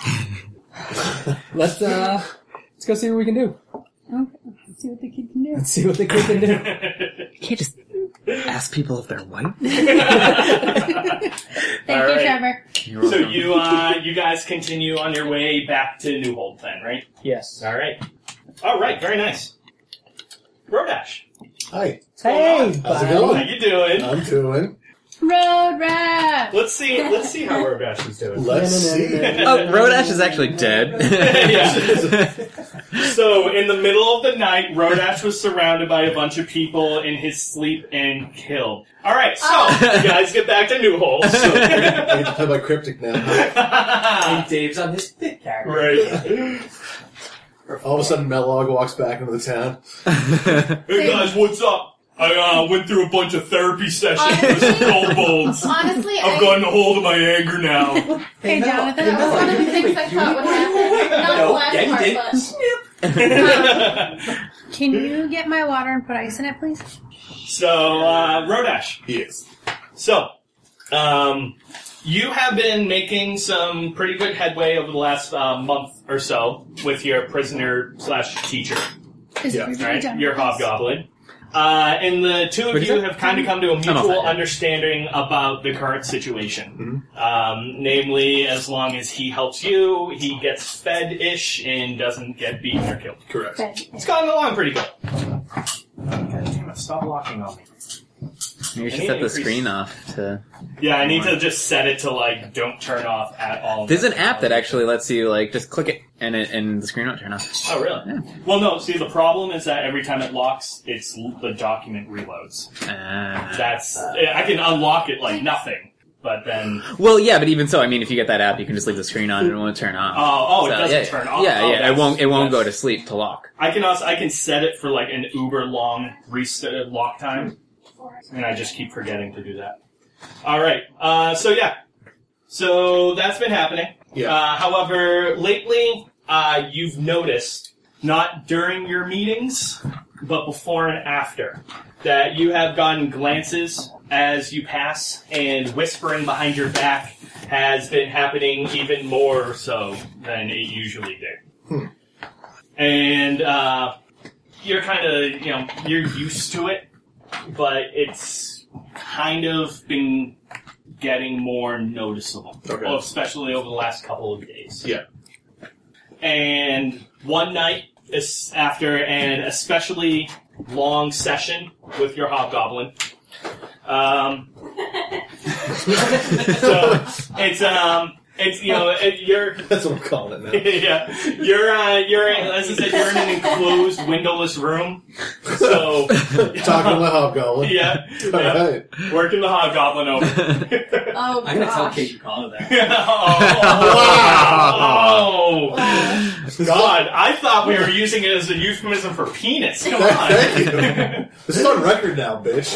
Speaker 6: let's go see what we can do.
Speaker 5: Okay, let's see what the kid can do.
Speaker 6: Let's see what the kid can do.
Speaker 10: You can't just ask people if they're white.
Speaker 5: Thank you, Trevor.
Speaker 9: So you guys continue on your way back to Newhold then, right?
Speaker 6: Yes.
Speaker 9: All right, very nice. Rodash.
Speaker 7: Hi.
Speaker 6: Hey,
Speaker 7: How's it
Speaker 9: How
Speaker 7: going?
Speaker 9: you doing?
Speaker 7: I'm doing.
Speaker 5: Road rat!
Speaker 9: Let's see how Rodash is doing.
Speaker 7: Let's see.
Speaker 10: Oh, Rodash is actually dead.
Speaker 9: Yeah. So, in the middle of the night, Rodash was surrounded by a bunch of people in his sleep and killed. Alright, so, you guys get back to Newhold.
Speaker 7: I get to play my cryptic now.
Speaker 6: And Dave's on his fit character.
Speaker 9: Right.
Speaker 7: All of a sudden, Mellog walks back into the town.
Speaker 9: Hey guys, what's up? I went through a bunch of therapy sessions with some kobolds.
Speaker 11: Honestly,
Speaker 9: I've gotten a hold of my anger now.
Speaker 5: Hey, Jonathan.
Speaker 11: that was one of the things I thought would happen. Not the last part, but...
Speaker 5: Can you get my water and put ice in it, please?
Speaker 9: So, Rodash.
Speaker 7: Yes.
Speaker 9: So, you have been making some pretty good headway over the last month or so with your prisoner/teacher,
Speaker 5: Is
Speaker 7: Yeah.
Speaker 5: everybody
Speaker 9: right?
Speaker 5: done
Speaker 9: Your
Speaker 5: with this?
Speaker 9: hobgoblin. And the two of
Speaker 10: What is
Speaker 9: you
Speaker 10: it?
Speaker 9: have kind of come to a
Speaker 10: I'm all
Speaker 9: mutual
Speaker 10: set.
Speaker 9: understanding about the current situation. Namely, as long as he helps you, he gets fed-ish and doesn't get beaten or killed.
Speaker 7: Correct.
Speaker 9: It's gone along pretty good. God damn it, stop locking on me.
Speaker 10: You
Speaker 9: I
Speaker 10: should
Speaker 9: need
Speaker 10: set
Speaker 9: to
Speaker 10: the
Speaker 9: increase-
Speaker 10: screen off to...
Speaker 9: Yeah, I need to just set it to, like, don't turn off at all.
Speaker 10: There's an app that actually lets you, like, just click it and the screen won't turn off.
Speaker 9: Oh, really?
Speaker 10: Yeah.
Speaker 9: Well, no, see, the problem is that every time it locks, the document reloads. That's... I can unlock it like nothing, but then...
Speaker 10: Well, yeah, but even so, I mean, if you get that app, you can just leave the screen on and it won't turn off.
Speaker 9: Oh, it
Speaker 10: So,
Speaker 9: doesn't
Speaker 10: yeah,
Speaker 9: turn off?
Speaker 10: Yeah,
Speaker 9: Oh,
Speaker 10: yeah,
Speaker 9: that's-
Speaker 10: it won't go
Speaker 9: that's-
Speaker 10: to sleep to lock.
Speaker 9: I can set it for, like, an uber-long lock time, and I just keep forgetting to do that. Alright, so that's been happening.
Speaker 7: Yeah.
Speaker 9: However, lately, you've noticed, not during your meetings, but before and after, that you have gotten glances as you pass, and whispering behind your back has been happening even more so than it usually did. And you're kind of, you're used to it, but it's kind of been getting more noticeable,
Speaker 7: Okay.
Speaker 9: especially over the last couple of days.
Speaker 7: Yeah.
Speaker 9: And one night, after an especially long session with your hobgoblin, so it's you're
Speaker 7: That's what I'm calling it now.
Speaker 9: yeah, you're as I said, you're in an enclosed windowless room. So
Speaker 7: Talking to my hobgoblin.
Speaker 9: yeah,
Speaker 7: All right.
Speaker 9: working the hobgoblin over.
Speaker 11: Oh,
Speaker 6: I'm gonna tell
Speaker 11: gosh.
Speaker 6: Kate you call it that.
Speaker 9: Oh, God! I thought we were using it as a euphemism for penis. Come on.
Speaker 7: Thank you. This is on record now, bitch.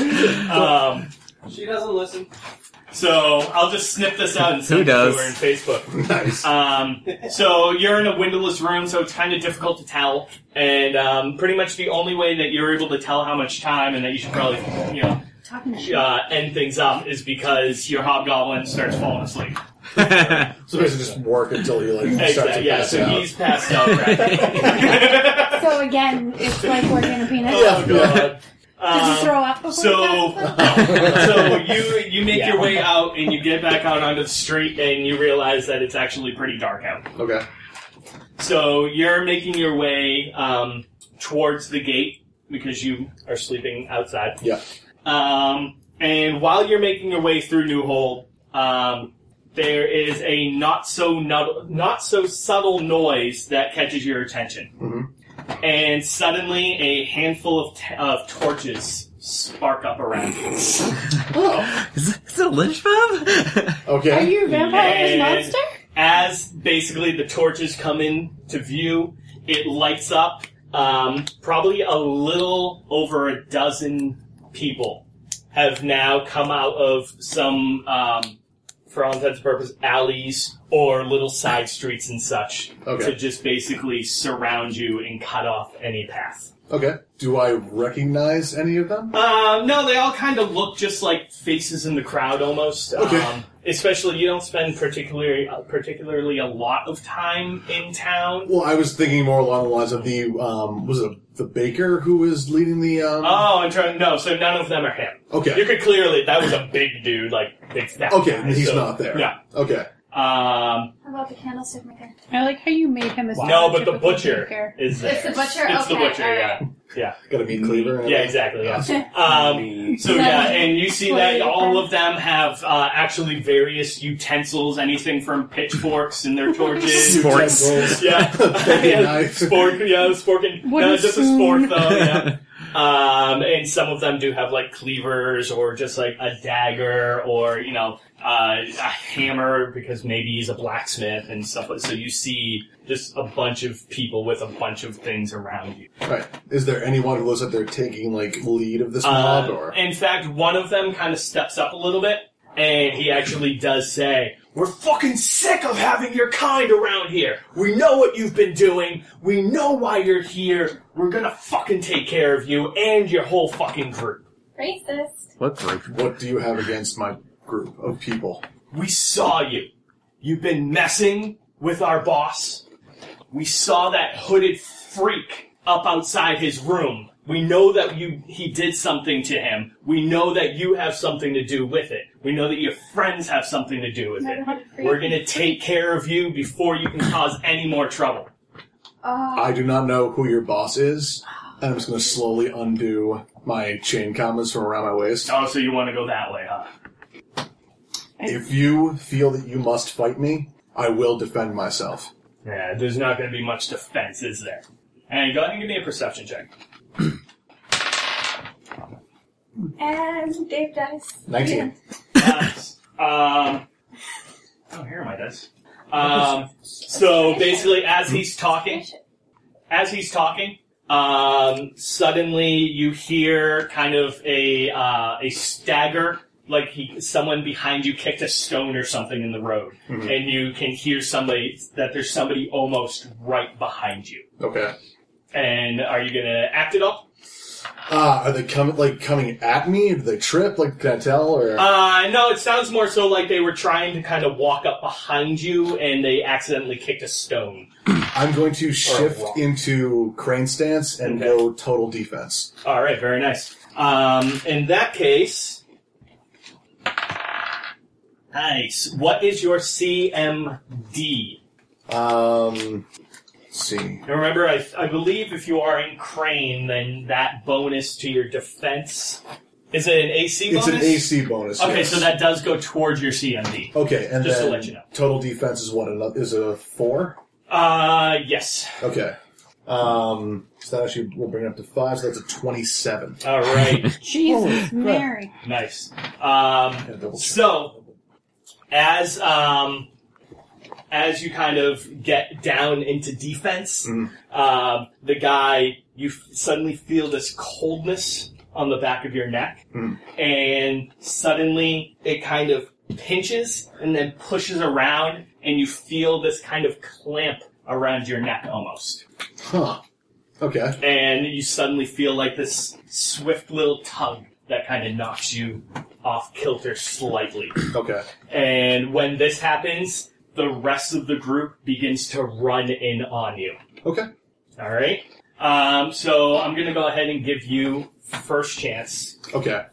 Speaker 9: She doesn't listen. So I'll just snip this out and
Speaker 10: Who
Speaker 9: send it to
Speaker 10: does?
Speaker 9: her in Facebook.
Speaker 7: Nice.
Speaker 9: So you're in a windowless room, so it's kind of difficult to tell. And pretty much the only way that you're able to tell how much time and that you should probably,
Speaker 5: Talking to shit.
Speaker 9: end things up is because your hobgoblin starts falling asleep.
Speaker 7: So basically just work until he starts to
Speaker 9: Yeah,
Speaker 7: pass
Speaker 9: so
Speaker 7: out.
Speaker 9: he's passed out right
Speaker 5: So again, it's like working a peanut.
Speaker 9: Oh, God.
Speaker 5: Does he throw up before
Speaker 9: So,
Speaker 5: he passes out?
Speaker 9: so you make your way out and you get back out onto the street and you realize that it's actually pretty dark out.
Speaker 7: Okay.
Speaker 9: So you're making your way towards the gate because you are sleeping outside.
Speaker 7: Yeah.
Speaker 9: And while you're making your way through Newhold, there is a not so subtle noise that catches your attention.
Speaker 7: Mm-hmm.
Speaker 9: And suddenly, a handful of torches spark up around you.
Speaker 10: Is it a lynch mob?
Speaker 7: Okay.
Speaker 5: Are you a vampire's
Speaker 9: And
Speaker 5: monster?
Speaker 9: as basically the torches come into view, it lights up. Probably a little over a dozen people have now come out of some, for all intents and purposes, alleys or little side streets and such
Speaker 7: Okay.
Speaker 9: to just basically surround you and cut off any path.
Speaker 7: Okay. Do I recognize any of them?
Speaker 9: No, they all kind of look just like faces in the crowd almost.
Speaker 7: Okay.
Speaker 9: Especially, you don't spend particularly a lot of time in town.
Speaker 7: Well, I was thinking more along the lines of the, was it the baker who was leading the,
Speaker 9: Oh, I'm trying. No, so none of them are him.
Speaker 7: Okay.
Speaker 9: You could clearly that was a big dude, like big fat.
Speaker 7: Okay,
Speaker 9: guy,
Speaker 7: he's
Speaker 9: so-
Speaker 7: not there.
Speaker 9: Yeah.
Speaker 7: Okay.
Speaker 8: How about the candlestick maker?
Speaker 5: I like how you made him a
Speaker 9: No, but the
Speaker 5: stereotypical
Speaker 9: butcher
Speaker 5: baker.
Speaker 9: is there.
Speaker 8: It's the butcher?
Speaker 9: It's the
Speaker 8: Okay,
Speaker 9: butcher.
Speaker 8: alright.
Speaker 9: Yeah.
Speaker 7: Got a meat cleaver. and
Speaker 9: Yeah,
Speaker 7: everything?
Speaker 9: exactly. Yeah.
Speaker 7: Awesome.
Speaker 9: So yeah, and you see that all of them have actually various utensils, anything from pitchforks in their torches.
Speaker 7: Utensils.
Speaker 9: Yeah,
Speaker 7: Fucking knife.
Speaker 9: spork. Yeah, spork. And,
Speaker 5: Wooden
Speaker 9: no, just a
Speaker 5: spoon.
Speaker 9: spork though. Yeah. And some of them do have like cleavers or just like a dagger or, a hammer because maybe he's a blacksmith and stuff. So you see just a bunch of people with a bunch of things around you.
Speaker 7: Right. Is there anyone who looks like they're taking like lead of this mob? Or
Speaker 9: In fact, one of them kind of steps up a little bit and he actually does say, "We're fucking sick of having your kind around here. We know what you've been doing. We know why you're here. We're gonna fucking take care of you and your whole fucking group."
Speaker 8: Racist.
Speaker 10: What group?
Speaker 7: What do you have against my group of people?
Speaker 9: We saw you. You've been messing with our boss. We saw that hooded freak up outside his room. We know that he did something to him. We know that you have something to do with it. We know that your friends have something to do with it. We're going to take care of you before you can cause any more trouble.
Speaker 7: I do not know who your boss is, and I'm just going to slowly undo my chain comments from around my waist.
Speaker 9: Oh, so you want to go that way, huh?
Speaker 7: If you feel that you must fight me, I will defend myself.
Speaker 9: Yeah, there's not going to be much defense, is there? And go ahead and give me a perception check.
Speaker 8: And Dave dies.
Speaker 7: 19.
Speaker 9: Nice. Here are my dice. So basically, as he's talking, suddenly you hear kind of a stagger, like someone behind you kicked a stone or something in the road, and you can hear there's somebody almost right behind you.
Speaker 7: Okay.
Speaker 9: And are you gonna act it up?
Speaker 7: Are they coming at me? Do they trip? Like, can I tell? Or
Speaker 9: no, it sounds more so like they were trying to kind of walk up behind you and they accidentally kicked a stone.
Speaker 7: I'm going to shift into crane stance and go total defense.
Speaker 9: All right, very nice. In that case, nice. What is your CMD?
Speaker 7: Let's see.
Speaker 9: Now remember, I believe if you are in crane, then that bonus to your defense... Is it an AC bonus?
Speaker 7: It's an AC bonus,
Speaker 9: Okay,
Speaker 7: yes.
Speaker 9: so that does go towards your CMD.
Speaker 7: Okay, and
Speaker 9: just
Speaker 7: then
Speaker 9: to let you know.
Speaker 7: Total defense is what? Is it a 4?
Speaker 9: Yes.
Speaker 7: Okay. So that actually will bring it up to 5, so that's a 27.
Speaker 9: All right.
Speaker 5: Jesus, Mary.
Speaker 9: Nice. So, as you kind of get down into defense, the guy, you suddenly feel this coldness on the back of your neck, and suddenly it kind of pinches and then pushes around, and you feel this kind of clamp around your neck almost.
Speaker 7: Huh. Okay.
Speaker 9: And you suddenly feel like this swift little tug that kind of knocks you off kilter slightly.
Speaker 7: Okay.
Speaker 9: And when this happens, the rest of the group begins to run in on you.
Speaker 7: Okay.
Speaker 9: All right. So I'm going to go ahead and give you first chance.
Speaker 7: Okay.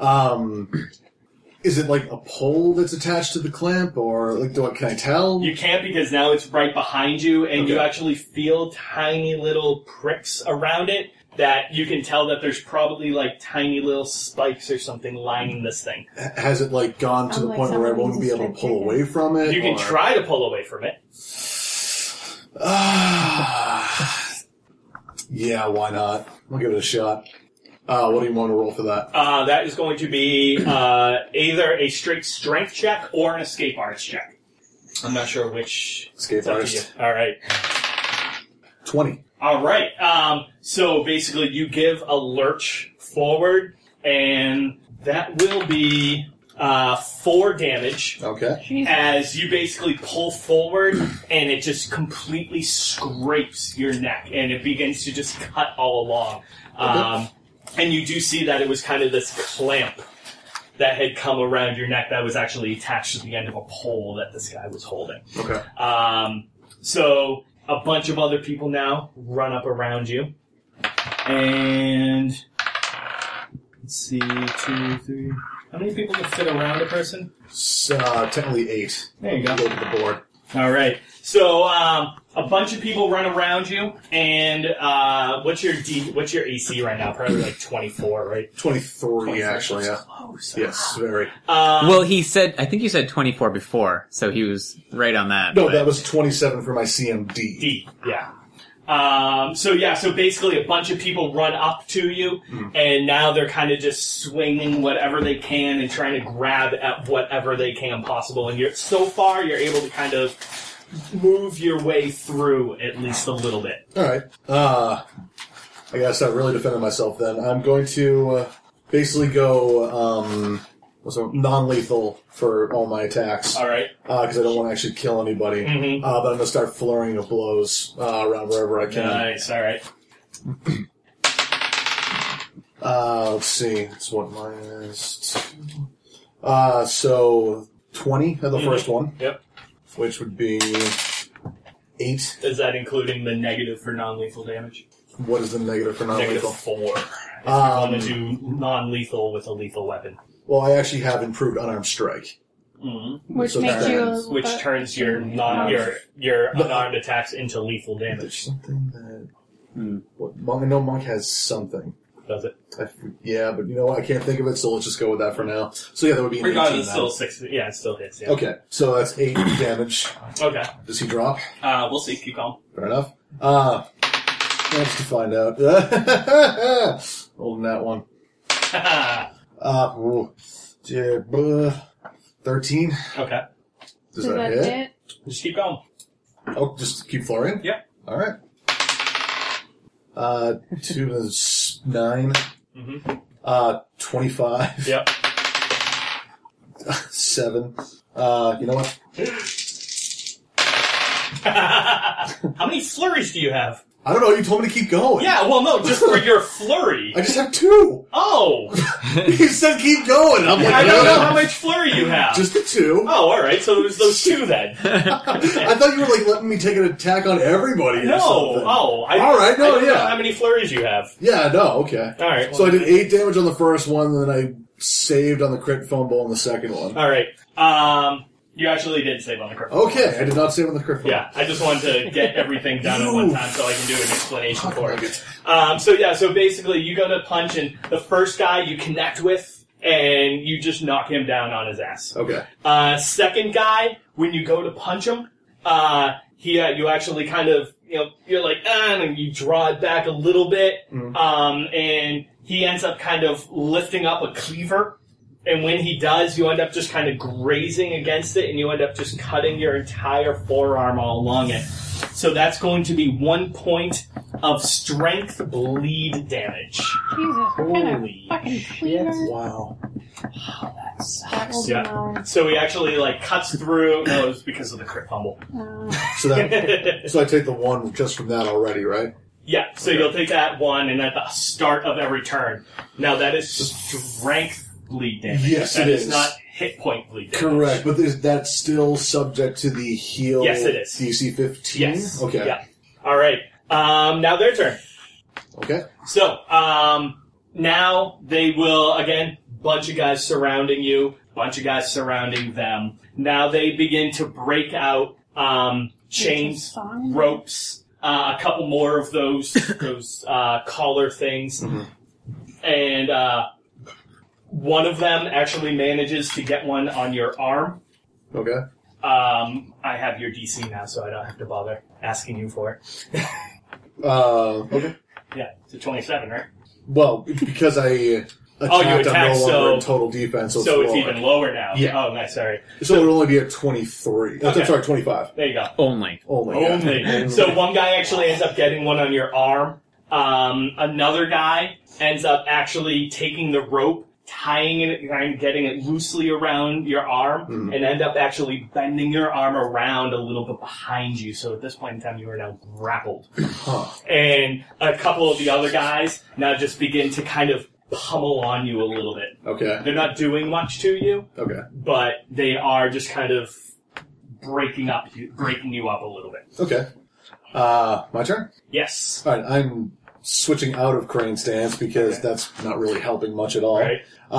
Speaker 7: Is it like a pole that's attached to the clamp, or like, can I tell?
Speaker 9: You can't, because now it's right behind you, and you actually feel tiny little pricks around it that you can tell that there's probably like tiny little spikes or something lining this thing.
Speaker 7: Has it like gone to the point where I won't be able to pull away from it?
Speaker 9: You can try to pull away from it.
Speaker 7: Yeah, why not? I'll give it a shot. What do you want to roll for that?
Speaker 9: That is going to be either a straight strength check or an escape artist check. I'm not sure which.
Speaker 7: Escape artist.
Speaker 9: All right.
Speaker 7: 20.
Speaker 9: All right. So basically, you give a lurch forward, and that will be 4 damage.
Speaker 7: Okay.
Speaker 9: As you basically pull forward, and it just completely scrapes your neck, and it begins to just cut all along. And you do see that it was kind of this clamp that had come around your neck that was actually attached to the end of a pole that this guy was holding.
Speaker 7: Okay.
Speaker 9: So a bunch of other people now run up around you. And let's see, 2, 3. How many people can fit around a person?
Speaker 7: Technically 8.
Speaker 9: There you go.
Speaker 7: Look at the board.
Speaker 9: All right. So a bunch of people run around you, and what's your AC right now? Probably like 24, right?
Speaker 7: 23, actually. Yeah.
Speaker 9: Close.
Speaker 7: Yes, very.
Speaker 10: Well, I think you said 24 before, so he was right on that.
Speaker 7: No, that was 27 for my CMD.
Speaker 9: Yeah. So basically a bunch of people run up to you, and now they're kind of just swinging whatever they can and trying to grab at whatever they can possible. And you're able to kind of move your way through at least a little bit.
Speaker 7: Alright. I gotta start really defending myself then. I'm going to basically go non-lethal for all my attacks.
Speaker 9: Alright.
Speaker 7: Because I don't want to actually kill anybody.
Speaker 9: Mm-hmm.
Speaker 7: But I'm going to start flurrying of blows around wherever I can.
Speaker 9: Nice, alright.
Speaker 7: Let's see. It's what mine is. So 20 at the first one.
Speaker 9: Yep.
Speaker 7: Which would be 8.
Speaker 9: Is that including the negative for non-lethal damage?
Speaker 7: What is the negative for non-lethal?
Speaker 9: -4. If you want to do non-lethal with a lethal weapon.
Speaker 7: Well, I actually have improved unarmed strike.
Speaker 9: Mm-hmm.
Speaker 5: Which
Speaker 7: So
Speaker 5: makes
Speaker 7: that-
Speaker 5: you...
Speaker 9: Which turns your unarmed attacks into lethal
Speaker 7: There's
Speaker 9: damage.
Speaker 7: something that... I know Monk has something.
Speaker 9: Does it?
Speaker 7: Yeah, but you know what? I can't think of it, so let's just go with that for now. So yeah, that would be an 18
Speaker 9: Regardless,
Speaker 7: now.
Speaker 9: still 6. Yeah, it still hits. Yeah.
Speaker 7: Okay, so that's 8 damage.
Speaker 9: Okay.
Speaker 7: Does he drop?
Speaker 9: We'll see. Keep going.
Speaker 7: Fair enough. Just to find out. Holding that one. 13.
Speaker 9: Okay.
Speaker 7: Does that hit?
Speaker 9: Just keep going.
Speaker 7: Oh, just keep flurrying?
Speaker 9: Yep.
Speaker 7: Alright. 2 is 9.
Speaker 9: Mm-hmm.
Speaker 7: 25.
Speaker 9: Yep.
Speaker 7: 7. You know what?
Speaker 9: How many flurries do you have?
Speaker 7: I don't know, you told me to keep going.
Speaker 9: Yeah, well, no, just for your flurry.
Speaker 7: I just have 2.
Speaker 9: Oh!
Speaker 7: You said keep going. I'm like,
Speaker 9: I don't know how much flurry you have.
Speaker 7: Just the 2.
Speaker 9: Oh, alright, so it was those 2 then.
Speaker 7: I thought you were like letting me take an attack on everybody or
Speaker 9: No,
Speaker 7: something.
Speaker 9: oh.
Speaker 7: Alright, no,
Speaker 9: I don't know
Speaker 7: yeah.
Speaker 9: how many flurries you have.
Speaker 7: Yeah, no, okay.
Speaker 9: Alright.
Speaker 7: So I did 8 damage on the first one, and then I saved on the crit fumble on the second one.
Speaker 9: Alright. You actually did save on the crit.
Speaker 7: Okay, I did not save on the crit fumble.
Speaker 9: Yeah, I just wanted to get everything done at one time so I can do an explanation for it. So basically you go to punch, and the first guy you connect with, and you just knock him down on his ass.
Speaker 7: Okay.
Speaker 9: Second guy, when you go to punch him, you actually kind of, you're like, and you draw it back a little bit, and he ends up kind of lifting up a cleaver. And when he does, you end up just kind of grazing against it, and you end up just cutting your entire forearm all along it. So that's going to be 1 point of strength bleed damage.
Speaker 5: Jesus, what kind of fucking cleaner?
Speaker 7: Wow.
Speaker 9: That sucks.
Speaker 5: That will be mine.
Speaker 9: So he actually cuts through. No, it was because of the crit fumble.
Speaker 7: So I take the 1 just from that already, right?
Speaker 9: Yeah. So you'll take that 1, and at the start of every turn. Now that is strength bleed damage.
Speaker 7: Yes,
Speaker 9: that
Speaker 7: it
Speaker 9: is
Speaker 7: is.
Speaker 9: not hit point bleed damage.
Speaker 7: Correct, but that's still subject to the heal.
Speaker 9: Yes, it is.
Speaker 7: DC 15?
Speaker 9: Yes.
Speaker 7: Okay.
Speaker 9: Yeah. All right. Now their turn.
Speaker 7: Okay.
Speaker 9: So, now they will, again, bunch of guys surrounding you, bunch of guys surrounding them. Now they begin to break out, chains, ropes, a couple more of those collar things.
Speaker 7: Mm-hmm.
Speaker 9: And, one of them actually manages to get one on your arm.
Speaker 7: Okay.
Speaker 9: I have your DC now, so I don't have to bother asking you for it.
Speaker 7: Okay.
Speaker 9: Yeah, it's a 27, right?
Speaker 7: Well, because I attacked,
Speaker 9: you
Speaker 7: I'm
Speaker 9: attacked,
Speaker 7: no longer
Speaker 9: so-
Speaker 7: in total defense, so
Speaker 9: So it's
Speaker 7: lower.
Speaker 9: even lower now.
Speaker 7: Yeah.
Speaker 9: Oh, nice, sorry.
Speaker 7: So it'll only be at 23.
Speaker 9: Okay.
Speaker 7: I'm sorry, 25.
Speaker 9: There you go.
Speaker 10: Only.
Speaker 9: Only. So one guy actually ends up getting one on your arm. Another guy ends up actually taking the rope, tying it and getting it loosely around your arm, and end up actually bending your arm around a little bit behind you. So at this point in time, you are now grappled. And a couple of the other guys now just begin to kind of pummel on you a little bit.
Speaker 7: Okay.
Speaker 9: They're not doing much to you,
Speaker 7: Okay.
Speaker 9: but they are just kind of breaking you up a little bit.
Speaker 7: Okay. My turn?
Speaker 9: Yes.
Speaker 7: Alright, I'm switching out of crane stance because that's not really helping much at all.
Speaker 9: Right.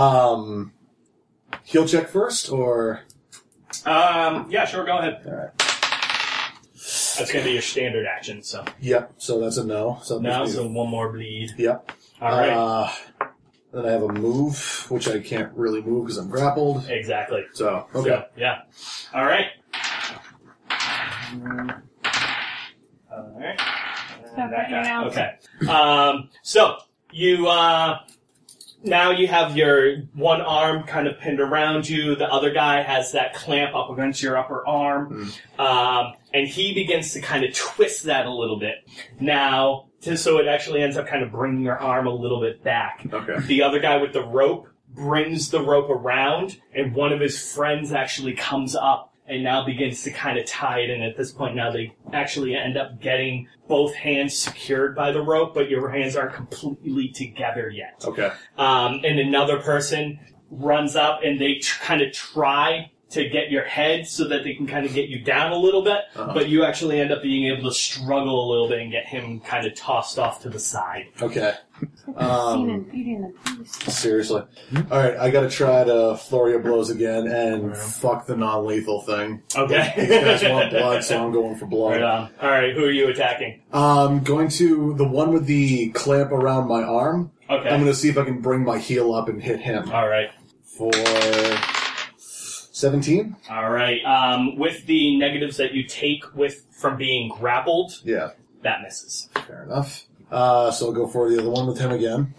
Speaker 7: Heal check first, or?
Speaker 9: Yeah, sure, go ahead.
Speaker 7: Alright.
Speaker 9: That's going to be your standard action, so.
Speaker 7: Yep, so that's a no. So
Speaker 9: Now, so one more bleed.
Speaker 7: Yep.
Speaker 9: Alright.
Speaker 7: Then I have a move, which I can't really move because I'm grappled.
Speaker 9: Exactly.
Speaker 7: So, okay.
Speaker 9: So, yeah. Alright. Alright.
Speaker 5: Stuff
Speaker 9: that
Speaker 5: it, you know.
Speaker 9: Okay. So you now you have your one arm kind of pinned around you. The other guy has that clamp up against your upper arm, and he begins to kind of twist that a little bit. Now, so it actually ends up kind of bringing your arm a little bit back.
Speaker 7: Okay.
Speaker 9: The other guy with the rope brings the rope around, and one of his friends actually comes up and now begins to kind of tie it in. At this point now they actually end up getting both hands secured by the rope, but your hands aren't completely together yet.
Speaker 7: Okay.
Speaker 9: And another person runs up and they kind of try to get your head so that they can kind of get you down a little bit, but you actually end up being able to struggle a little bit and get him kind of tossed off to the side.
Speaker 7: Okay.
Speaker 5: Scene in Beauty and the Beast.
Speaker 7: Seriously. Alright, I gotta try to flurry of blows again and fuck the non-lethal thing.
Speaker 9: Okay.
Speaker 7: These guys want blood, so I'm going for blood.
Speaker 9: Right on. Alright, who are you attacking?
Speaker 7: Going to the one with the clamp around my arm.
Speaker 9: Okay.
Speaker 7: I'm gonna see if I can bring my heel up and hit him.
Speaker 9: Alright.
Speaker 7: For 17?
Speaker 9: Alright, with the negatives that you take from being grappled,
Speaker 7: Yeah.
Speaker 9: that misses.
Speaker 7: Fair enough. So I'll go for the other one with him again.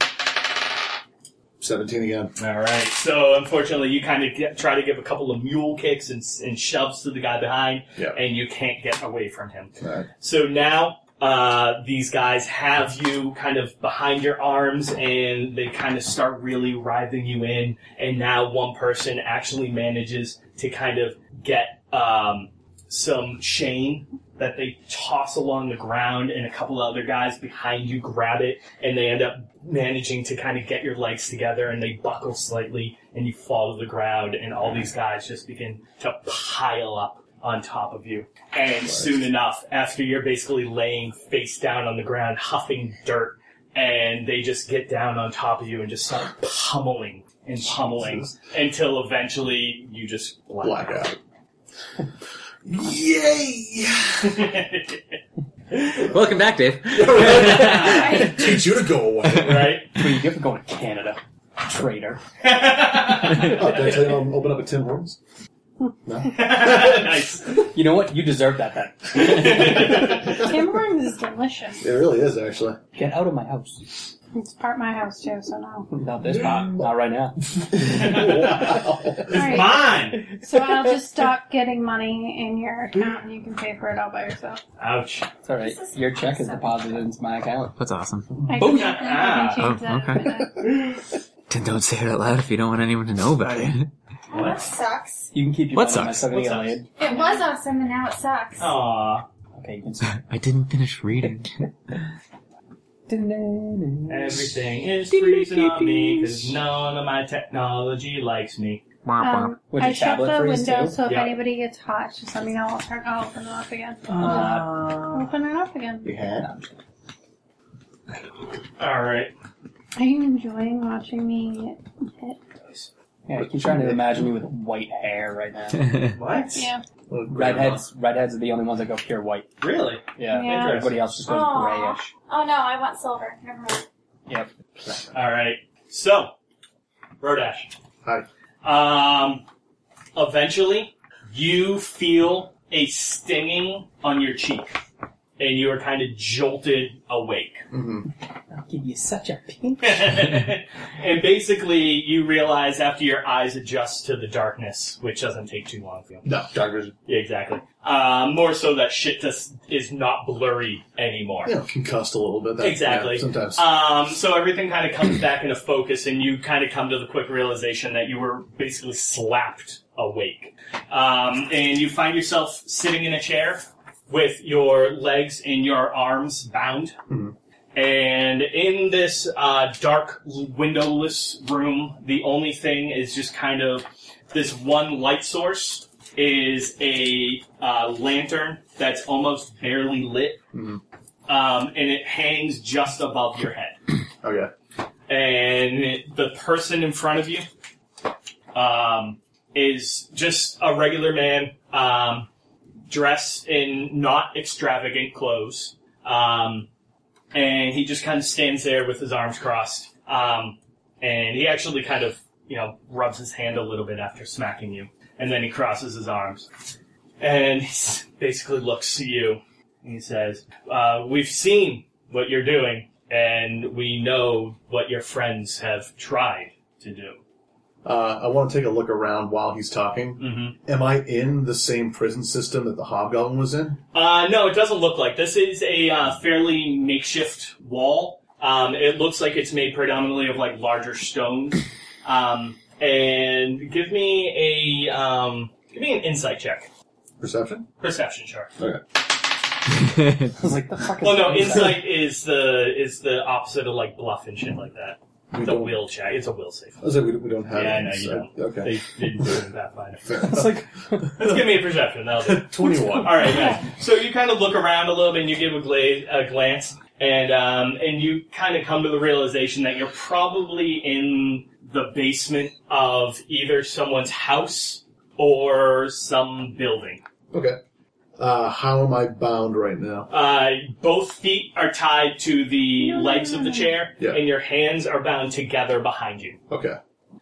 Speaker 7: 17 again.
Speaker 9: Alright, so unfortunately you kind of try to give a couple of mule kicks and shoves to the guy behind, and you can't get away from him.
Speaker 7: Right.
Speaker 9: So now, these guys have you kind of behind your arms, and they kind of start really writhing you in, and now one person actually manages to kind of get some chain that they toss along the ground, and a couple of other guys behind you grab it, and they end up managing to kind of get your legs together, and they buckle slightly, and you fall to the ground, and all these guys just begin to pile up on top of you. And soon enough, after you're basically laying face down on the ground, huffing dirt, and they just get down on top of you and just start pummeling and pummeling until eventually you just black out.
Speaker 7: Yay!
Speaker 10: Welcome back, Dave.
Speaker 7: Teach you to go away.
Speaker 9: Right?
Speaker 6: What do you get for going to Canada? Traitor.
Speaker 7: Did I tell you I'm open up at Tim Hortons? No.
Speaker 9: Nice.
Speaker 6: You know what? You deserve that then.
Speaker 5: Tim Hortons is delicious.
Speaker 7: It really is, actually.
Speaker 6: Get out of my house.
Speaker 5: It's part my house too, so no.
Speaker 6: Not this part. Not right now.
Speaker 7: Wow.
Speaker 9: It's mine!
Speaker 5: So I'll just stop getting money in your account and you can pay for it all by yourself.
Speaker 9: Ouch.
Speaker 6: It's alright. Your check is deposited into my account.
Speaker 10: That's awesome.
Speaker 5: I can change that.
Speaker 10: Okay. Then don't say it out loud if you don't want anyone to know about it.
Speaker 8: Oh, that sucks.
Speaker 6: You can keep your
Speaker 10: What
Speaker 6: money.
Speaker 10: sucks?
Speaker 6: I'm still gonna get laid.
Speaker 8: It was awesome and now it sucks.
Speaker 9: Aww.
Speaker 6: Okay, you can say.
Speaker 10: I didn't finish reading.
Speaker 9: Everything is freezing on me because none of my technology likes me.
Speaker 6: Would your
Speaker 5: I shut
Speaker 6: tablet
Speaker 5: the
Speaker 6: freeze
Speaker 5: window,
Speaker 6: too?
Speaker 5: so if
Speaker 9: Yep.
Speaker 5: anybody gets hot, just let me know. I'll open it up again. Open it up again.
Speaker 7: You had?
Speaker 9: Alright.
Speaker 5: Are you enjoying watching me hit?
Speaker 6: Yeah, I keep trying to imagine you with white hair right now.
Speaker 9: What?
Speaker 5: Yeah.
Speaker 6: Redheads are the only ones that go pure white.
Speaker 9: Really?
Speaker 6: Yeah.
Speaker 5: Yeah.
Speaker 6: Everybody else just goes
Speaker 8: Aw.
Speaker 6: grayish.
Speaker 8: Oh no, I want silver. Never mind.
Speaker 6: Yep.
Speaker 9: Alright. So, Rodash.
Speaker 7: Hi.
Speaker 9: Eventually, you feel a stinging on your cheek, and you are kind of jolted awake.
Speaker 7: Mm-hmm.
Speaker 6: I'll give you such a pinch.
Speaker 9: And basically, you realize after your eyes adjust to the darkness, which doesn't take too long for you.
Speaker 7: No, dark vision.
Speaker 9: Yeah, exactly. More so that shit just is not blurry anymore.
Speaker 7: You know, concussed a little bit. That,
Speaker 9: Exactly.
Speaker 7: Yeah, sometimes.
Speaker 9: So everything kind of comes back into focus, and you kind of come to the quick realization that you were basically slapped awake. And you find yourself sitting in a chair with your legs and your arms bound.
Speaker 7: Mm-hmm.
Speaker 9: And in this dark, windowless room, the only thing is just kind of this one light source is a lantern that's almost barely lit.
Speaker 7: Mm-hmm.
Speaker 9: And it hangs just above your head.
Speaker 7: Okay.
Speaker 9: And the person in front of you is just a regular man, dressed in not extravagant clothes. And he just kind of stands there with his arms crossed. And he actually kind of, rubs his hand a little bit after smacking you. And then he crosses his arms. And he basically looks to you. He says, we've seen what you're doing, and we know what your friends have tried to do.
Speaker 7: I want to take a look around while he's talking.
Speaker 9: Mm-hmm.
Speaker 7: Am I in the same prison system that the Hobgoblin was in?
Speaker 9: No, it doesn't look like. This is a fairly makeshift wall. It looks like it's made predominantly of like larger stones. And give me an insight check.
Speaker 7: Perception?
Speaker 9: Perception, sure.
Speaker 7: Okay.
Speaker 6: I was like, the fuck is
Speaker 9: Well, no, insight is the opposite of like bluff and shit like that. It's a will check. It's a will save.
Speaker 7: I was like, we don't have
Speaker 9: Yeah,
Speaker 7: any,
Speaker 9: no, you
Speaker 7: so-
Speaker 9: don't.
Speaker 7: Okay.
Speaker 9: They didn't do it in Pathfinder.
Speaker 6: It's like,
Speaker 9: Let's give me a perception. That'll do.
Speaker 7: 21.
Speaker 9: All right, guys. So you kind of look around a little bit, and you give a glance, and you kind of come to the realization that you're probably in the basement of either someone's house or some building.
Speaker 7: Okay. How am I bound right now?
Speaker 9: Both feet are tied to the legs of the chair,
Speaker 7: Yeah.
Speaker 9: and your hands are bound together behind you.
Speaker 7: Okay.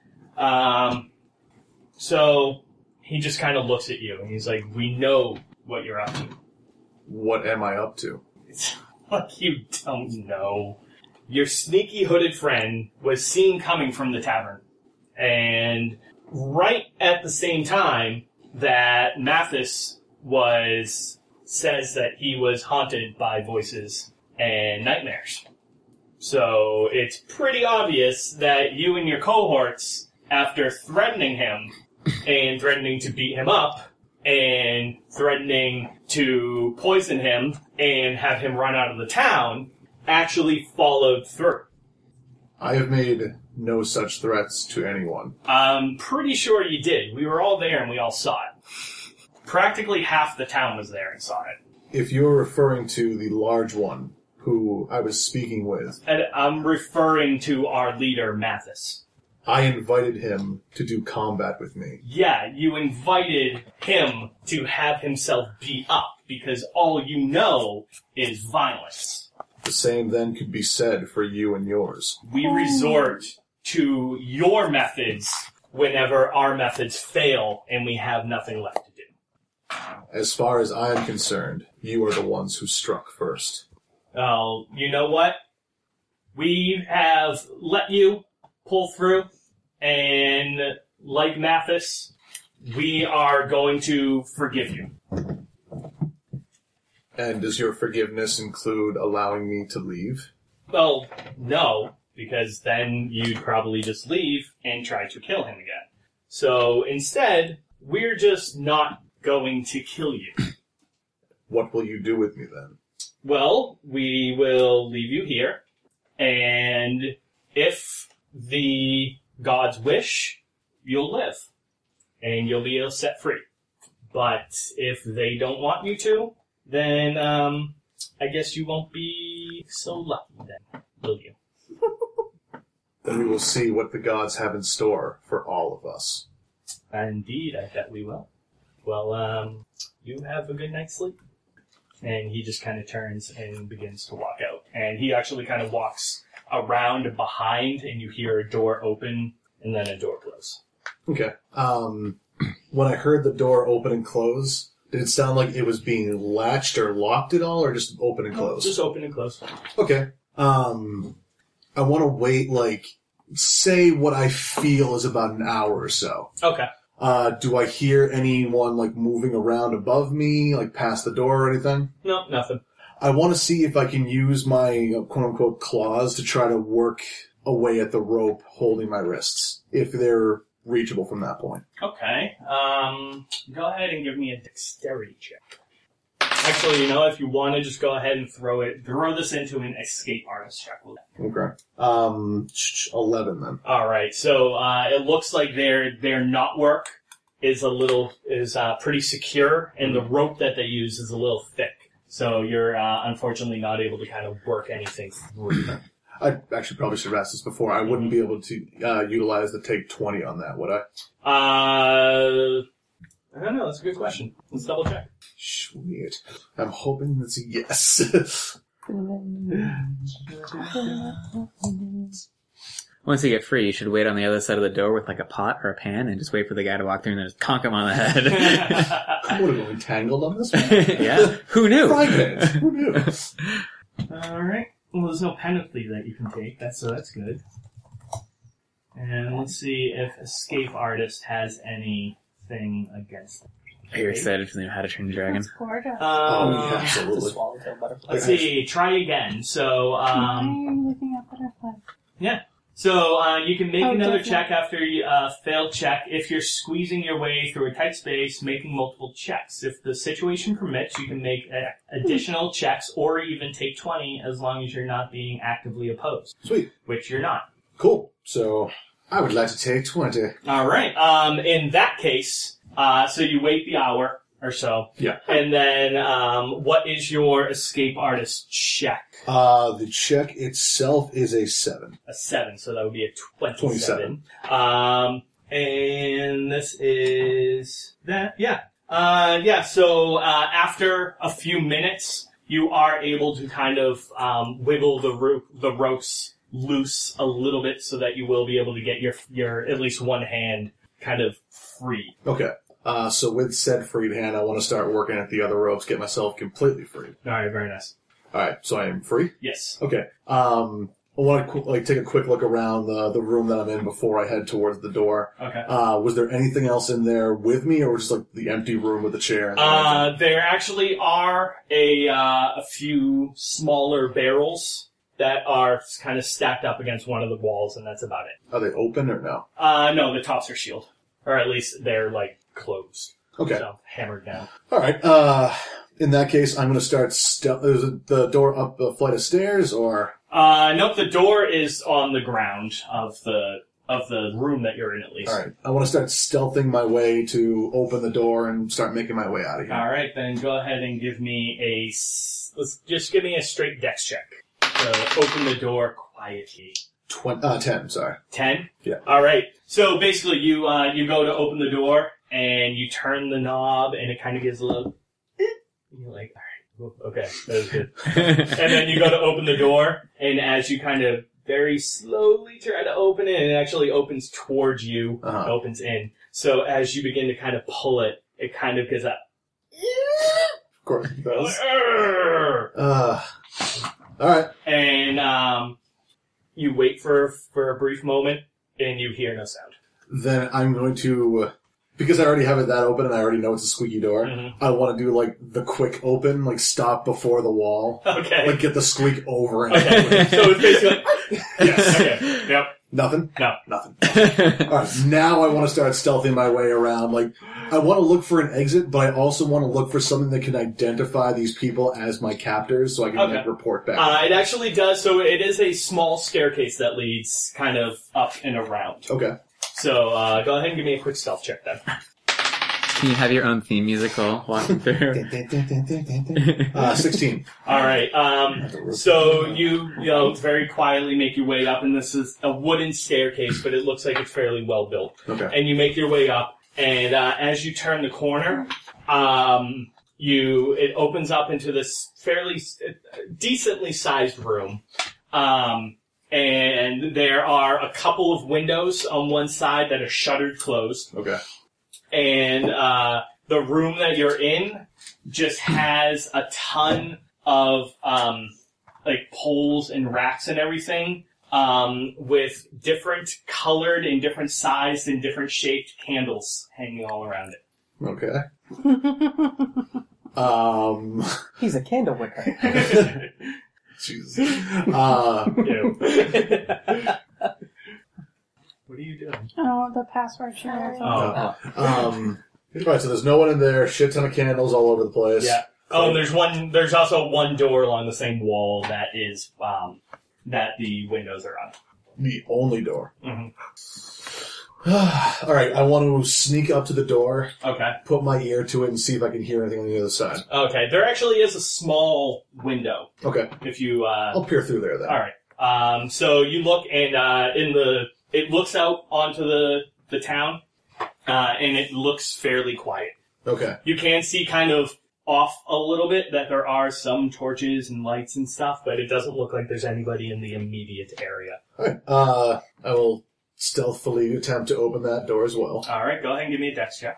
Speaker 9: So he just kind of looks at you, and he's like, we know what you're up to.
Speaker 7: What am I up to?
Speaker 9: It's like you don't know. Your sneaky hooded friend was seen coming from the tavern. And right at the same time that Mathis says that he was haunted by voices and nightmares. So it's pretty obvious that you and your cohorts, after threatening him and threatening to beat him up and threatening to poison him and have him run out of the town, actually followed through.
Speaker 7: I have made no such threats to anyone.
Speaker 9: I'm pretty sure you did. We were all there and we all saw it. Practically half the town was there and saw it.
Speaker 7: If you're referring to the large one who I was speaking with,
Speaker 9: And I'm referring to our leader, Mathis.
Speaker 7: I invited him to do combat with me.
Speaker 9: Yeah, you invited him to have himself beat up because all you know is violence.
Speaker 7: The same then could be said for you and yours.
Speaker 9: We resort to your methods whenever our methods fail and we have nothing left to do.
Speaker 7: As far as I am concerned, you are the ones who struck first.
Speaker 9: Oh, you know what? We have let you pull through, and like Mathis, we are going to forgive you.
Speaker 7: And does your forgiveness include allowing me to leave?
Speaker 9: Well, no, because then you'd probably just leave and try to kill him again. So instead, we're just not going to kill you.
Speaker 7: What will you do with me then?
Speaker 9: Well, we will leave you here, and if the gods wish, you'll live, and you'll be set free. But if they don't want you to, then I guess you won't be so lucky then, will you?
Speaker 7: Then we will see what the gods have in store for all of us.
Speaker 9: Indeed, I bet we will. Well, you have a good night's sleep. And he just kind of turns and begins to walk out. And he actually kind of walks around behind, and you hear a door open, and then a door close.
Speaker 7: Okay. When I heard the door open and close, did it sound like it was being latched or locked at all, or just open and closed?
Speaker 9: Just open and close.
Speaker 7: Okay. I want to wait, say what I feel is about an hour or so.
Speaker 9: Okay.
Speaker 7: Do I hear anyone, moving around above me, past the door or anything?
Speaker 9: No, nothing.
Speaker 7: I want to see if I can use my quote-unquote claws to try to work away at the rope holding my wrists, if they're reachable from that point.
Speaker 9: Okay. Go ahead and give me a dexterity check. Actually, if you want to just go ahead and throw this into an escape artist check.
Speaker 7: Okay. 11 then.
Speaker 9: Alright, so, it looks like their knotwork is pretty secure, and the rope that they use is a little thick. So you're, unfortunately not able to kind of work anything through.
Speaker 7: I actually probably should have asked this before. I wouldn't be able to, utilize the take 20 on that, would I?
Speaker 9: I don't know, that's a good question. Let's double check.
Speaker 7: Sweet. I'm hoping that's a yes.
Speaker 10: once you get free, you should wait on the other side of the door with like a pot or a pan and just wait for the guy to walk through and then just conk him on the head.
Speaker 7: I would have been tangled on this one.
Speaker 10: Yeah. Who knew?
Speaker 7: Frying pans. Who knew?
Speaker 9: Alright. Well, there's no penalty that you can take. That's good. And let's see if Escape Artist has anything against it.
Speaker 10: Are you excited for the How to Train Your Dragon?
Speaker 5: That's gorgeous.
Speaker 7: Yeah, absolutely.
Speaker 6: Swallowtail butterfly.
Speaker 9: Let's see. Try again. So,
Speaker 5: Why are you looking at butterfly?
Speaker 9: yeah. So, you can make another
Speaker 5: definitely.
Speaker 9: check after a failed check. If you're squeezing your way through a tight space, making multiple checks. If the situation permits, you can make additional checks or even take 20 as long as you're not being actively opposed.
Speaker 7: Sweet.
Speaker 9: Which you're not.
Speaker 7: Cool. So, I would like to take 20.
Speaker 9: Alright. In that case, so you wait the hour or so.
Speaker 7: Yeah.
Speaker 9: And then, what is your Escape Artist check?
Speaker 7: The check itself is a 7.
Speaker 9: A 7, so that would be a 27. And this is that, yeah. So, after a few minutes, you are able to kind of, wiggle the ropes loose a little bit so that you will be able to get your at least one hand kind of free.
Speaker 7: Okay. So with said freed hand, I want to start working at the other ropes, get myself completely free.
Speaker 9: Alright, very nice.
Speaker 7: Alright, so I am free?
Speaker 9: Yes.
Speaker 7: Okay. I want to take a quick look around the room that I'm in before I head towards the door.
Speaker 9: Okay.
Speaker 7: Was there anything else in there with me, or just like the empty room with the chair? And
Speaker 9: There actually are a few smaller barrels that are kind of stacked up against one of the walls, and that's about it.
Speaker 7: Are they open or no?
Speaker 9: No, the tops are sealed. Or at least they're, closed.
Speaker 7: Okay.
Speaker 9: So, hammered down.
Speaker 7: Alright, in that case, I'm going to start is the door up a flight of stairs, or?
Speaker 9: Nope, the door is on the ground of the room that you're in, at least.
Speaker 7: Alright, I want to start stealthing my way to open the door and start making my way out of here.
Speaker 9: Alright, then go ahead and give me just give me a straight dex check. To open the door quietly.
Speaker 7: 10, sorry.
Speaker 9: 10?
Speaker 7: Yeah.
Speaker 9: Alright. So basically you go to open the door and you turn the knob and it kind of gives a little and you're like, alright, okay, that was good. And then you go to open the door and as you kind of very slowly try to open it, it actually opens towards you, opens in. So as you begin to kind of pull it, it kind of gives a
Speaker 7: Of course it does. Alright.
Speaker 9: And you wait for a brief moment, and you hear no sound.
Speaker 7: Then I'm going to, because I already have it that open and I already know it's a squeaky door, I want to do the quick open, stop before the wall.
Speaker 9: Okay.
Speaker 7: Get the squeak over and
Speaker 9: Okay. So it's basically yes. Okay. Yep.
Speaker 7: Nothing?
Speaker 9: No.
Speaker 7: Nothing. Alright, now I want to start stealthing my way around. I want to look for an exit, but I also want to look for something that can identify these people as my captors so I can report back.
Speaker 9: It actually does, so it is a small staircase that leads kind of up and around.
Speaker 7: Okay.
Speaker 9: So, go ahead and give me a quick stealth check then.
Speaker 10: Can you have your own theme musical walking through?
Speaker 7: 16.
Speaker 9: Alright, so you very quietly make your way up, and this is a wooden staircase, but it looks like it's fairly well built.
Speaker 7: Okay.
Speaker 9: And you make your way up, and as you turn the corner, it opens up into this fairly decently sized room. And there are a couple of windows on one side that are shuttered closed.
Speaker 7: Okay.
Speaker 9: And the room that you're in just has a ton of poles and racks and everything, with different colored and different sized and different shaped candles hanging all around it.
Speaker 7: Okay.
Speaker 6: He's a candle wicker.
Speaker 7: Jesus.
Speaker 9: What are you doing?
Speaker 5: Oh, the password share.
Speaker 7: Alright, so there's no one in there, shit ton of candles all over the place.
Speaker 9: Yeah. Oh, and there's also one door along the same wall that is, that the windows are on.
Speaker 7: The only door.
Speaker 9: Mm-hmm.
Speaker 7: Alright, I want to sneak up to the door.
Speaker 9: Okay.
Speaker 7: Put my ear to it and see if I can hear anything on the other side.
Speaker 9: Okay, there actually is a small window.
Speaker 7: Okay.
Speaker 9: If you,
Speaker 7: I'll peer through there then.
Speaker 9: Alright. So you look and, it looks out onto the town, and it looks fairly quiet.
Speaker 7: Okay.
Speaker 9: You can see kind of off a little bit that there are some torches and lights and stuff, but it doesn't look like there's anybody in the immediate area.
Speaker 7: Alright, I will stealthily attempt to open that door as well.
Speaker 9: Alright, go ahead and give me a dex check.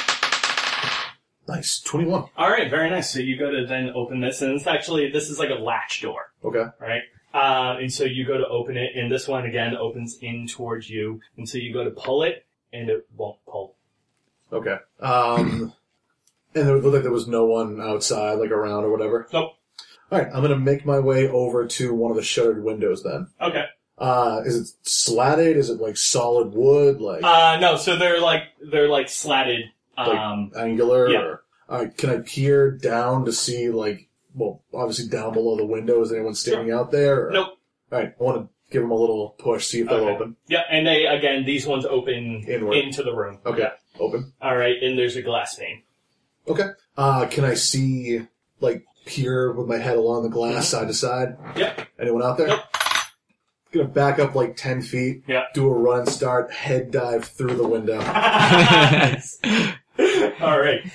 Speaker 7: Nice, 21.
Speaker 9: Alright, very nice. So you go to then open this, and this is like a latch door.
Speaker 7: Okay.
Speaker 9: Right? And so you go to open it, and this one again opens in towards you, and so you go to pull it, and it won't pull.
Speaker 7: Okay. And it looked like there was no one outside, like around or whatever?
Speaker 9: Nope.
Speaker 7: Alright, I'm gonna make my way over to one of the shuttered windows then.
Speaker 9: Okay.
Speaker 7: Is it slatted? Is it like solid wood? Like
Speaker 9: no, so they're like slatted,
Speaker 7: like angular?
Speaker 9: Yeah.
Speaker 7: Or, alright, can I peer down to see obviously down below the window, is anyone standing out there? Or?
Speaker 9: Nope.
Speaker 7: Alright, I want to give them a little push, see if they'll open.
Speaker 9: Yeah, and these ones open
Speaker 7: Inward.
Speaker 9: into the room.
Speaker 7: Okay,
Speaker 9: Yeah.
Speaker 7: open.
Speaker 9: Alright, and there's a glass pane.
Speaker 7: Okay. Can I see, peer with my head along the glass side to side?
Speaker 9: Yep.
Speaker 7: Anyone out there?
Speaker 9: Nope.
Speaker 7: Gonna back up 10 feet,
Speaker 9: Yeah.
Speaker 7: do a run, start, head dive through the window.
Speaker 9: Nice. Alright.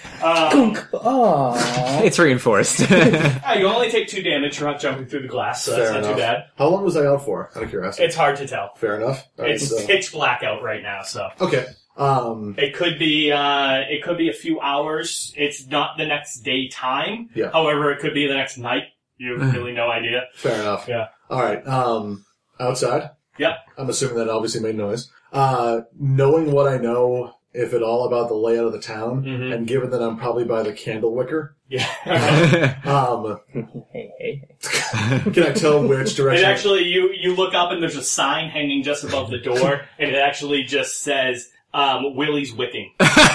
Speaker 10: It's reinforced.
Speaker 9: You only take 2 damage. You're not jumping through the glass, so that's
Speaker 7: Fair
Speaker 9: not too
Speaker 7: enough.
Speaker 9: bad.
Speaker 7: How long was I out for, out of curiosity?
Speaker 9: It's hard to tell.
Speaker 7: Fair enough. All right,
Speaker 9: It's
Speaker 7: so-
Speaker 9: pitch black out right now, so.
Speaker 7: Okay.
Speaker 9: It could be a few hours. It's not the next day time.
Speaker 7: Yeah.
Speaker 9: However, it could be the next night. You have really no idea.
Speaker 7: Fair enough.
Speaker 9: Yeah.
Speaker 7: Alright, outside?
Speaker 9: Yep.
Speaker 7: I'm assuming that obviously made noise. Knowing what I know, if at all, about the layout of the town, and given that I'm probably by the candle wicker,
Speaker 9: Yeah.
Speaker 7: can I tell which direction?
Speaker 9: It actually, you look up and there's a sign hanging just above the door, and it actually just says, Willie's wicking.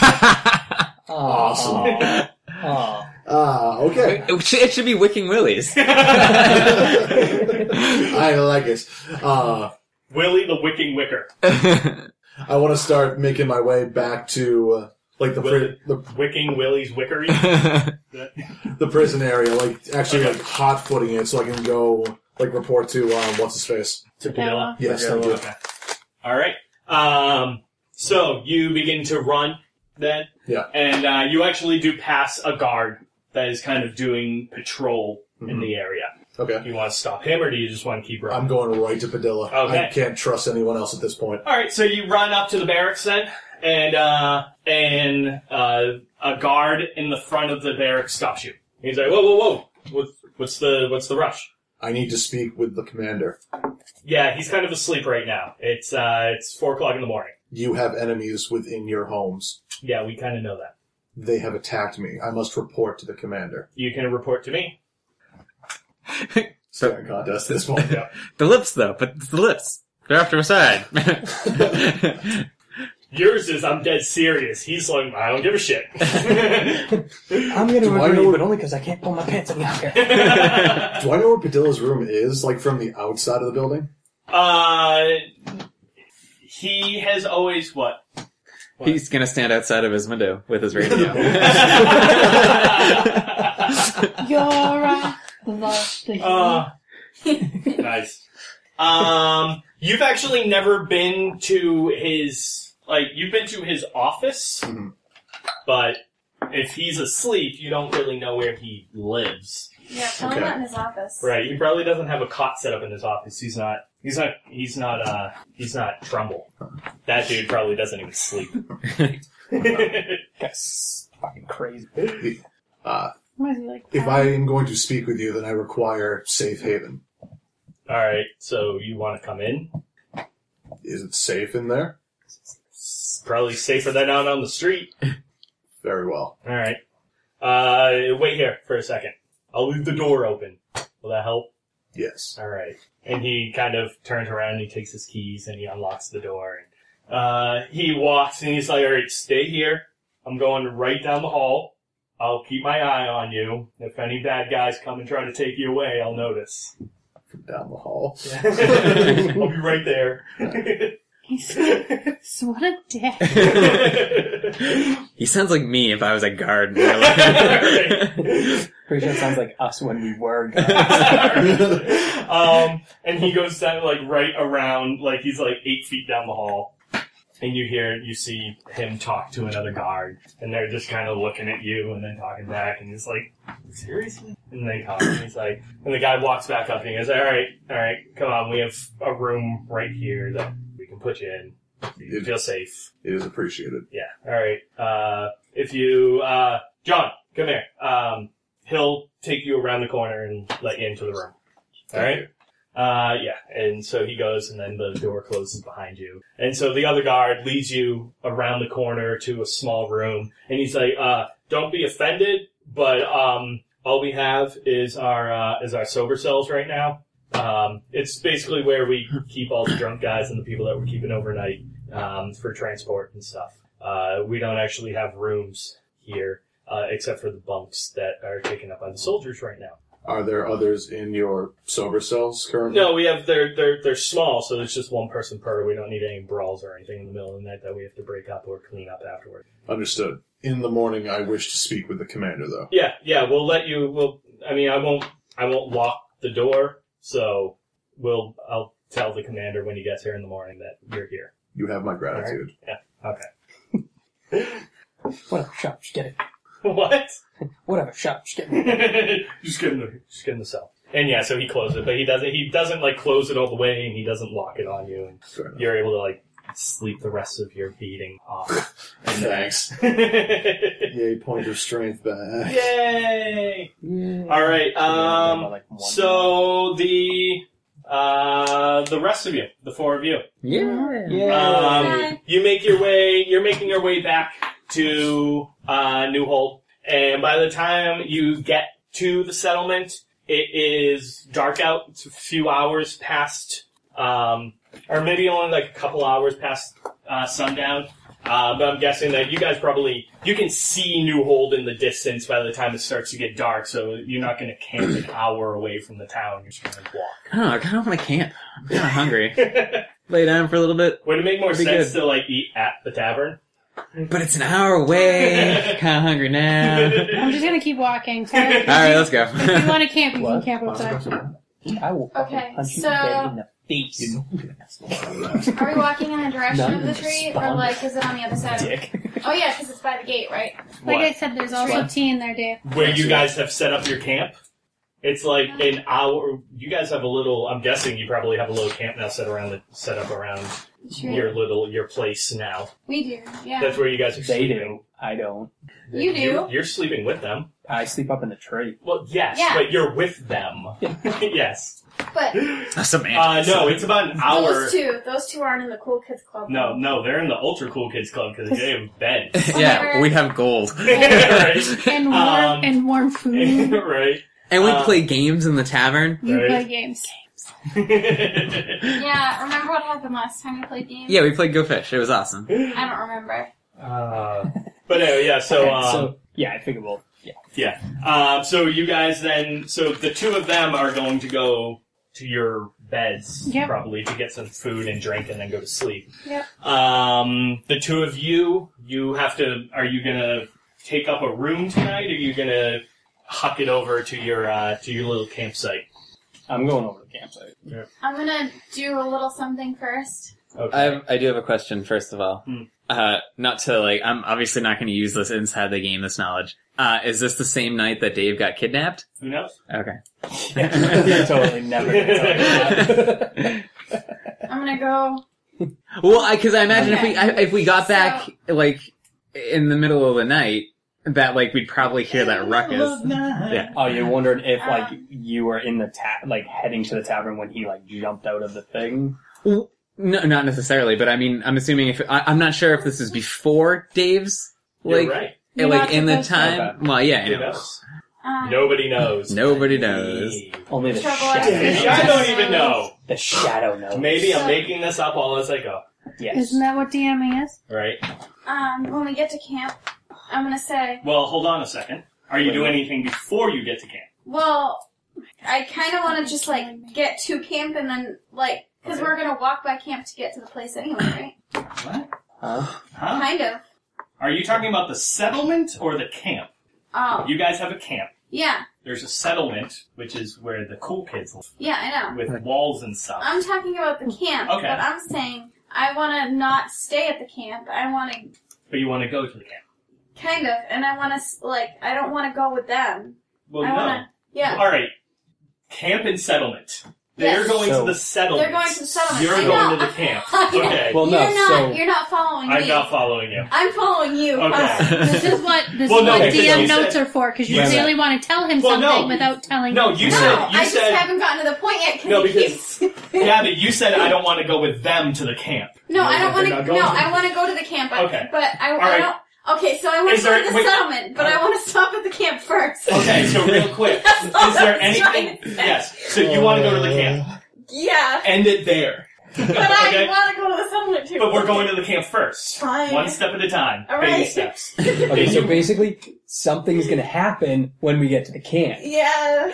Speaker 7: Awesome. Okay.
Speaker 10: It should be Wicking Willies.
Speaker 7: I like it.
Speaker 9: Willie the Wicking Wicker.
Speaker 7: I want to start making my way back to, the
Speaker 9: Wicking Willie's Wickery.
Speaker 7: the prison area, hot-footing it so I can go, report to, what's-his-face?
Speaker 9: To Padilla?
Speaker 7: Yes, thank you.
Speaker 9: Okay. Alright. So you begin to run then?
Speaker 7: Yeah.
Speaker 9: And you actually do pass a guard that is kind of doing patrol in the area.
Speaker 7: Okay.
Speaker 9: Do you want to stop him, or do you just want to keep running?
Speaker 7: I'm going right to Padilla.
Speaker 9: Okay.
Speaker 7: I can't trust anyone else at this point.
Speaker 9: Alright, so you run up to the barracks then, and a guard in the front of the barracks stops you. He's like, whoa. What's the rush?
Speaker 7: I need to speak with the commander.
Speaker 9: Yeah, he's kind of asleep right now. It's 4:00 in the morning.
Speaker 7: You have enemies within your homes.
Speaker 9: Yeah, we kind of know that.
Speaker 7: They have attacked me. I must report to the commander.
Speaker 9: You can report to me.
Speaker 7: Staring contest at this point.
Speaker 9: Yeah.
Speaker 10: The lips, though, but it's the lips. They're after a side.
Speaker 9: Yours is, I'm dead serious. He's like, I don't give a shit.
Speaker 6: I'm gonna
Speaker 7: Do I
Speaker 6: agree,
Speaker 7: know-
Speaker 6: but only because I can't pull my pants any higher.
Speaker 7: Do I know where Padilla's room is, from the outside of the building?
Speaker 9: He has always what?
Speaker 10: He's gonna stand outside of his window with his radio.
Speaker 5: You're
Speaker 9: Nice. You've actually never been to his, you've been to his office, but if he's asleep, you don't really know where he lives.
Speaker 8: Yeah, probably not in his office.
Speaker 9: Right, he probably doesn't have a cot set up in his office. He's not Trumbull. That dude probably doesn't even sleep.
Speaker 6: That's fucking crazy.
Speaker 7: If I
Speaker 5: I
Speaker 7: am going to speak with you, then I require safe haven.
Speaker 9: Alright, so you want to come in?
Speaker 7: Is it safe in there?
Speaker 9: It's probably safer than out on the street.
Speaker 7: Very well.
Speaker 9: Alright. Wait here for a second. I'll leave the door open. Will that help?
Speaker 7: Yes.
Speaker 9: Alright. And he kind of turns around and he takes his keys and he unlocks the door. And he walks and he's like, alright, stay here. I'm going right down the hall. I'll keep my eye on you. If any bad guys come and try to take you away, I'll notice.
Speaker 7: From down the hall.
Speaker 9: I'll be right there.
Speaker 5: what a dick.
Speaker 10: He sounds like me if I was a guard. In real life.
Speaker 6: Pretty sure it sounds like us when we were guys.
Speaker 9: And he goes down right around, he's 8 feet down the hall. And you see him talk to another guard, and they're just kind of looking at you and then talking back, and he's like, seriously? And they talk, and he's like, and the guy walks back up and he goes, all right, come on, we have a room right here that we can put you in. You feel safe.
Speaker 7: It is appreciated.
Speaker 9: Yeah, alright. If you, John, come here. He'll take you around the corner and let you into the room. Alright? Yeah, and so he goes, and then the door closes behind you. And so the other guard leads you around the corner to a small room, and he's like, don't be offended, but, all we have is our sober cells right now. It's basically where we keep all the drunk guys and the people that we're keeping overnight, for transport and stuff. We don't actually have rooms here, except for the bunks that are taken up by the soldiers right now.
Speaker 7: Are there others in your sober cells currently?
Speaker 9: No, we have, they're small, so there's just one person per. We don't need any brawls or anything in the middle of the night that we have to break up or clean up afterward.
Speaker 7: Understood. In the morning, I wish to speak with the commander, though.
Speaker 9: Yeah, we'll let you, I won't lock the door, so I'll tell the commander when he gets here in the morning that you're here.
Speaker 7: You have my gratitude.
Speaker 9: Right? Yeah, okay.
Speaker 6: Whatever, shut up, just get it.
Speaker 9: What?
Speaker 6: Whatever, shut up, just get it.
Speaker 9: Just get in the cell. And yeah, so he closes it, but he doesn't like close it all the way, and he doesn't lock it on you, and you're able to like sleep the rest of your beating off.
Speaker 7: Thanks. Yay, point of strength back.
Speaker 9: Yay! Alright, so the rest of you, the four of you.
Speaker 6: Yeah.
Speaker 9: You're making your way back to, New Holt, and by the time you get to the settlement, it is dark out. It's a few hours past, or maybe only like a couple hours past, sundown. But I'm guessing that you guys you can see New Holt in the distance by the time it starts to get dark, so you're not going to camp an hour away from the town. You're just going to walk.
Speaker 10: Oh, I kind of want to camp. I'm kind of hungry. Lay down for a little bit.
Speaker 9: Would it make more sense to like eat at the tavern?
Speaker 10: But it's an hour away. Kind of hungry now.
Speaker 5: I'm just gonna keep walking. Tyler,
Speaker 10: all right, let's go.
Speaker 5: If you want to camp, you can camp outside.
Speaker 6: I will
Speaker 11: Okay,
Speaker 6: punch you
Speaker 11: so-
Speaker 6: dead in the face.
Speaker 11: Are we walking in the direction of the tree, or like is it on the other side?
Speaker 6: Dick.
Speaker 11: Oh yeah, because it's by the gate, right?
Speaker 5: Like
Speaker 9: What?
Speaker 5: I said, there's also tea in there, Dave.
Speaker 9: Where you guys have set up your camp? It's like an hour. You guys have a little. I'm guessing you probably have a little camp now set up around your place now.
Speaker 11: We do, yeah.
Speaker 9: That's where you guys are
Speaker 6: They
Speaker 9: sleeping.
Speaker 6: do. I don't.
Speaker 11: You do.
Speaker 9: You're sleeping with them.
Speaker 6: I sleep up in the tree.
Speaker 9: Well, yes,
Speaker 11: Yeah.
Speaker 9: but you're with them. Yes.
Speaker 11: But
Speaker 10: That's semantics.
Speaker 9: No, it's about an hour.
Speaker 11: those two aren't in the Cool Kids Club.
Speaker 9: No, they're in the Ultra Cool Kids Club because they have beds.
Speaker 10: Yeah, we have gold.
Speaker 9: Right.
Speaker 5: And warm food.
Speaker 9: Right.
Speaker 10: And we play games in the tavern.
Speaker 5: You
Speaker 9: Right.
Speaker 5: play games.
Speaker 11: Yeah, remember what happened last time we played games?
Speaker 10: Yeah, we played Go Fish. It was awesome.
Speaker 11: I don't remember.
Speaker 9: But anyway, yeah,
Speaker 6: So yeah, I figured
Speaker 9: so you guys then, so the two of them are going to go to your beds,
Speaker 5: Yep.
Speaker 9: probably, to get some food and drink and then go to sleep.
Speaker 5: Yep.
Speaker 9: The two of you are you gonna take up a room tonight, or are you gonna huck it over to your little campsite?
Speaker 6: I'm going over to the campsite.
Speaker 9: Yeah.
Speaker 11: I'm gonna do a little something first.
Speaker 9: Okay.
Speaker 10: I do have a question, first of all. Not to, I'm obviously not going to use this inside the game, this knowledge. Is this the same night that Dave got kidnapped?
Speaker 9: Who knows?
Speaker 10: Okay.
Speaker 6: You're totally never going to tell me that.
Speaker 11: I'm gonna go.
Speaker 10: Well, because I imagine
Speaker 11: Okay.
Speaker 10: if we got back, in the middle of the night, that, we'd probably hear that ruckus. Yeah.
Speaker 6: Oh, you wondered if, you were in the heading to the tavern when he, jumped out of the thing?
Speaker 10: Well, no, not necessarily, but I mean, I'm assuming I'm not sure if this is before Dave's,
Speaker 9: You're right.
Speaker 5: You're not
Speaker 10: in the
Speaker 5: supposed
Speaker 10: time.
Speaker 6: to.
Speaker 10: Well, yeah, I
Speaker 9: Who
Speaker 10: know.
Speaker 9: knows? Nobody knows.
Speaker 10: Nobody knows.
Speaker 6: Only the
Speaker 11: Trouble
Speaker 6: shadow.
Speaker 11: is-
Speaker 9: I don't even know.
Speaker 6: The shadow knows.
Speaker 9: Maybe I'm making this up all as I go.
Speaker 6: Yes.
Speaker 5: Isn't that what DMing is?
Speaker 9: Right?
Speaker 11: When we get to camp, I'm gonna say,
Speaker 9: Well, hold on a second. Are you doing anything before you get to camp?
Speaker 11: well, I kind of want to just, get to camp and then, because we're gonna walk by camp to get to the place anyway, right?
Speaker 9: What?
Speaker 6: Huh?
Speaker 9: Huh?
Speaker 11: Kind of.
Speaker 9: Are you talking about the settlement or the camp?
Speaker 11: Oh.
Speaker 9: You guys have a camp.
Speaker 11: Yeah.
Speaker 9: There's a settlement, which is where the cool kids live,
Speaker 11: Yeah, I know.
Speaker 9: with walls and stuff.
Speaker 11: I'm talking about the camp,
Speaker 9: Okay.
Speaker 11: but I'm saying I want to not stay at the camp. I want to...
Speaker 9: But you want to go to the camp.
Speaker 11: Kind of. And I want to, I don't want to go with them.
Speaker 9: Well,
Speaker 11: I
Speaker 9: no.
Speaker 11: wanna, yeah.
Speaker 9: All right. Camp and settlement. They're
Speaker 11: Yes.
Speaker 9: going
Speaker 6: So-
Speaker 9: to the settlement.
Speaker 11: They're going to the settlement.
Speaker 9: You're
Speaker 11: I
Speaker 9: going
Speaker 11: know.
Speaker 9: to the camp.
Speaker 11: Yeah.
Speaker 9: Okay.
Speaker 6: Well, no,
Speaker 11: You're not following me.
Speaker 9: I'm not following you.
Speaker 11: I'm following you.
Speaker 9: Okay.
Speaker 5: This is what
Speaker 9: Well, no,
Speaker 5: DM
Speaker 9: because you
Speaker 5: notes
Speaker 9: said-
Speaker 5: are for, because you
Speaker 6: Right.
Speaker 5: really want to tell him
Speaker 9: Well, no.
Speaker 5: something without telling
Speaker 9: No,
Speaker 5: him.
Speaker 9: you
Speaker 11: No,
Speaker 9: said...
Speaker 11: I just haven't gotten to the point yet
Speaker 9: No,
Speaker 11: because
Speaker 9: because... Gabby, you said I don't want to go with them to the camp.
Speaker 11: No, I don't want to.
Speaker 9: They're not
Speaker 11: No,
Speaker 9: going
Speaker 11: I want to go to the camp.
Speaker 9: Okay.
Speaker 11: But I
Speaker 9: right.
Speaker 11: don't. Okay, so I want
Speaker 9: Is
Speaker 11: to go
Speaker 9: there-
Speaker 11: to the
Speaker 9: wait.
Speaker 11: settlement, but I want to stop at the camp first.
Speaker 9: Okay, so real quick.
Speaker 11: That's all
Speaker 9: Is there
Speaker 11: I was trying
Speaker 9: anything...
Speaker 11: to say.
Speaker 9: Yes. So you want to go to the camp.
Speaker 11: Yeah,
Speaker 9: End it there.
Speaker 11: but
Speaker 9: Okay?
Speaker 11: I want to go to the settlement too.
Speaker 9: But we're going to the camp first.
Speaker 11: Fine.
Speaker 9: One step at a time.
Speaker 11: All
Speaker 9: Baby
Speaker 11: right.
Speaker 9: steps.
Speaker 6: Okay, so basically, something's gonna happen when we get to the camp.
Speaker 11: Yeah.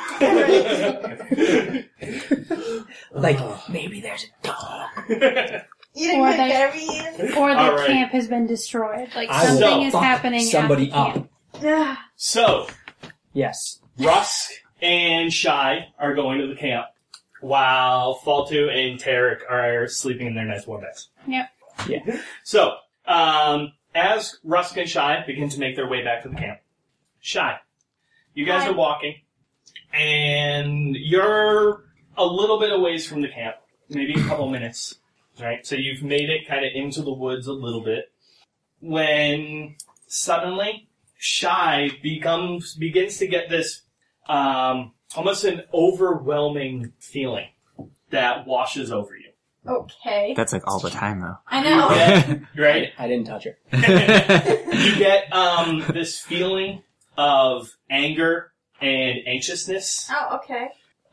Speaker 6: Like, maybe there's a dog.
Speaker 11: You didn't
Speaker 5: Or
Speaker 11: get
Speaker 5: they-
Speaker 11: Gabby.
Speaker 5: Or the
Speaker 9: All right.
Speaker 5: camp has been destroyed. Like,
Speaker 6: I will
Speaker 5: something is
Speaker 6: fuck
Speaker 5: happening
Speaker 6: somebody
Speaker 5: at the camp.
Speaker 6: up.
Speaker 11: Yeah.
Speaker 9: So,
Speaker 6: Yes.
Speaker 9: Rusk and Shy are going to the camp, while Faltu and Tarek are sleeping in their nice warm beds.
Speaker 5: Yep.
Speaker 6: Yeah.
Speaker 9: So, as Rusk and Shy begin to make their way back to the camp, Shy, you guys
Speaker 11: Hi.
Speaker 9: are walking, and you're a little bit away from the camp, maybe a couple minutes, right? So you've made it kind of into the woods a little bit, when suddenly Shy begins to get this almost an overwhelming feeling that washes over you.
Speaker 11: Okay.
Speaker 10: That's like all the time, though.
Speaker 11: I know.
Speaker 9: Yeah, right?
Speaker 6: I didn't touch her.
Speaker 9: You get this feeling of anger and anxiousness,
Speaker 11: Oh, okay.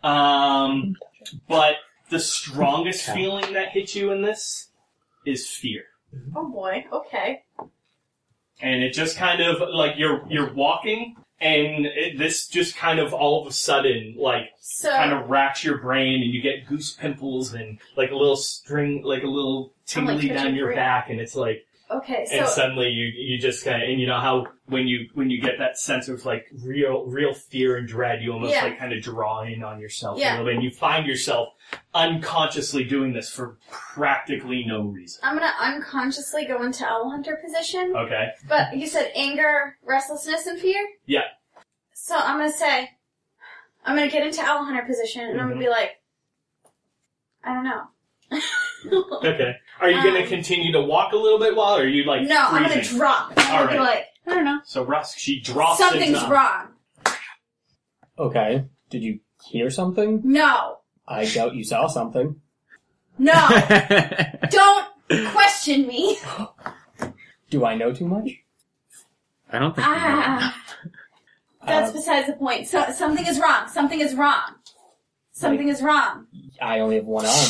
Speaker 9: but the strongest feeling that hits you in this is fear.
Speaker 11: Oh boy. Okay.
Speaker 9: And it just kind of, like, you're walking, and this just kind of all of a sudden, like,
Speaker 11: So.
Speaker 9: kind of racks your brain, and you get goose pimples and, like, a little string, like, a little
Speaker 11: I'm, like,
Speaker 9: tingly down
Speaker 11: twitching
Speaker 9: your
Speaker 11: for it.
Speaker 9: back, and it's like,
Speaker 11: Okay. So.
Speaker 9: and suddenly you just kind of, and you know how when you get that sense of like real fear and dread, you almost
Speaker 11: Yeah.
Speaker 9: like kind of draw in on yourself
Speaker 11: Yeah.
Speaker 9: a little bit, and you find yourself unconsciously doing this for practically no reason.
Speaker 11: I'm gonna unconsciously go into Owl Hunter position.
Speaker 9: Okay.
Speaker 11: But you said anger, restlessness, and fear?
Speaker 9: Yeah.
Speaker 11: So I'm gonna say, I'm gonna get into Owl Hunter position, and I'm gonna be like, I don't know.
Speaker 9: Okay. Are you going to continue to walk a little bit while, or are you like
Speaker 11: No, I'm gonna
Speaker 9: freezing?
Speaker 11: drop. I'm gonna be
Speaker 9: Alright.
Speaker 11: like,
Speaker 5: I don't know.
Speaker 9: So Rusk, she drops.
Speaker 11: something's
Speaker 9: it
Speaker 11: wrong.
Speaker 6: Okay. Did you hear something?
Speaker 11: No.
Speaker 6: I doubt you saw something.
Speaker 11: No. Don't question me.
Speaker 6: Do I know too much?
Speaker 10: I don't think you know.
Speaker 11: Ah. That's besides the point. So, something is wrong. Something is wrong. Something is wrong.
Speaker 6: I only have one arm.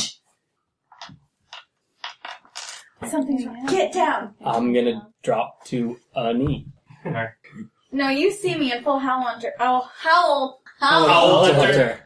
Speaker 11: Something's wrong. Get down.
Speaker 6: I'm gonna drop to a knee.
Speaker 9: Alright.
Speaker 11: No, you see me in full Howl Hunter. Oh, Howl.
Speaker 9: Howl
Speaker 11: Howl
Speaker 9: Hunter.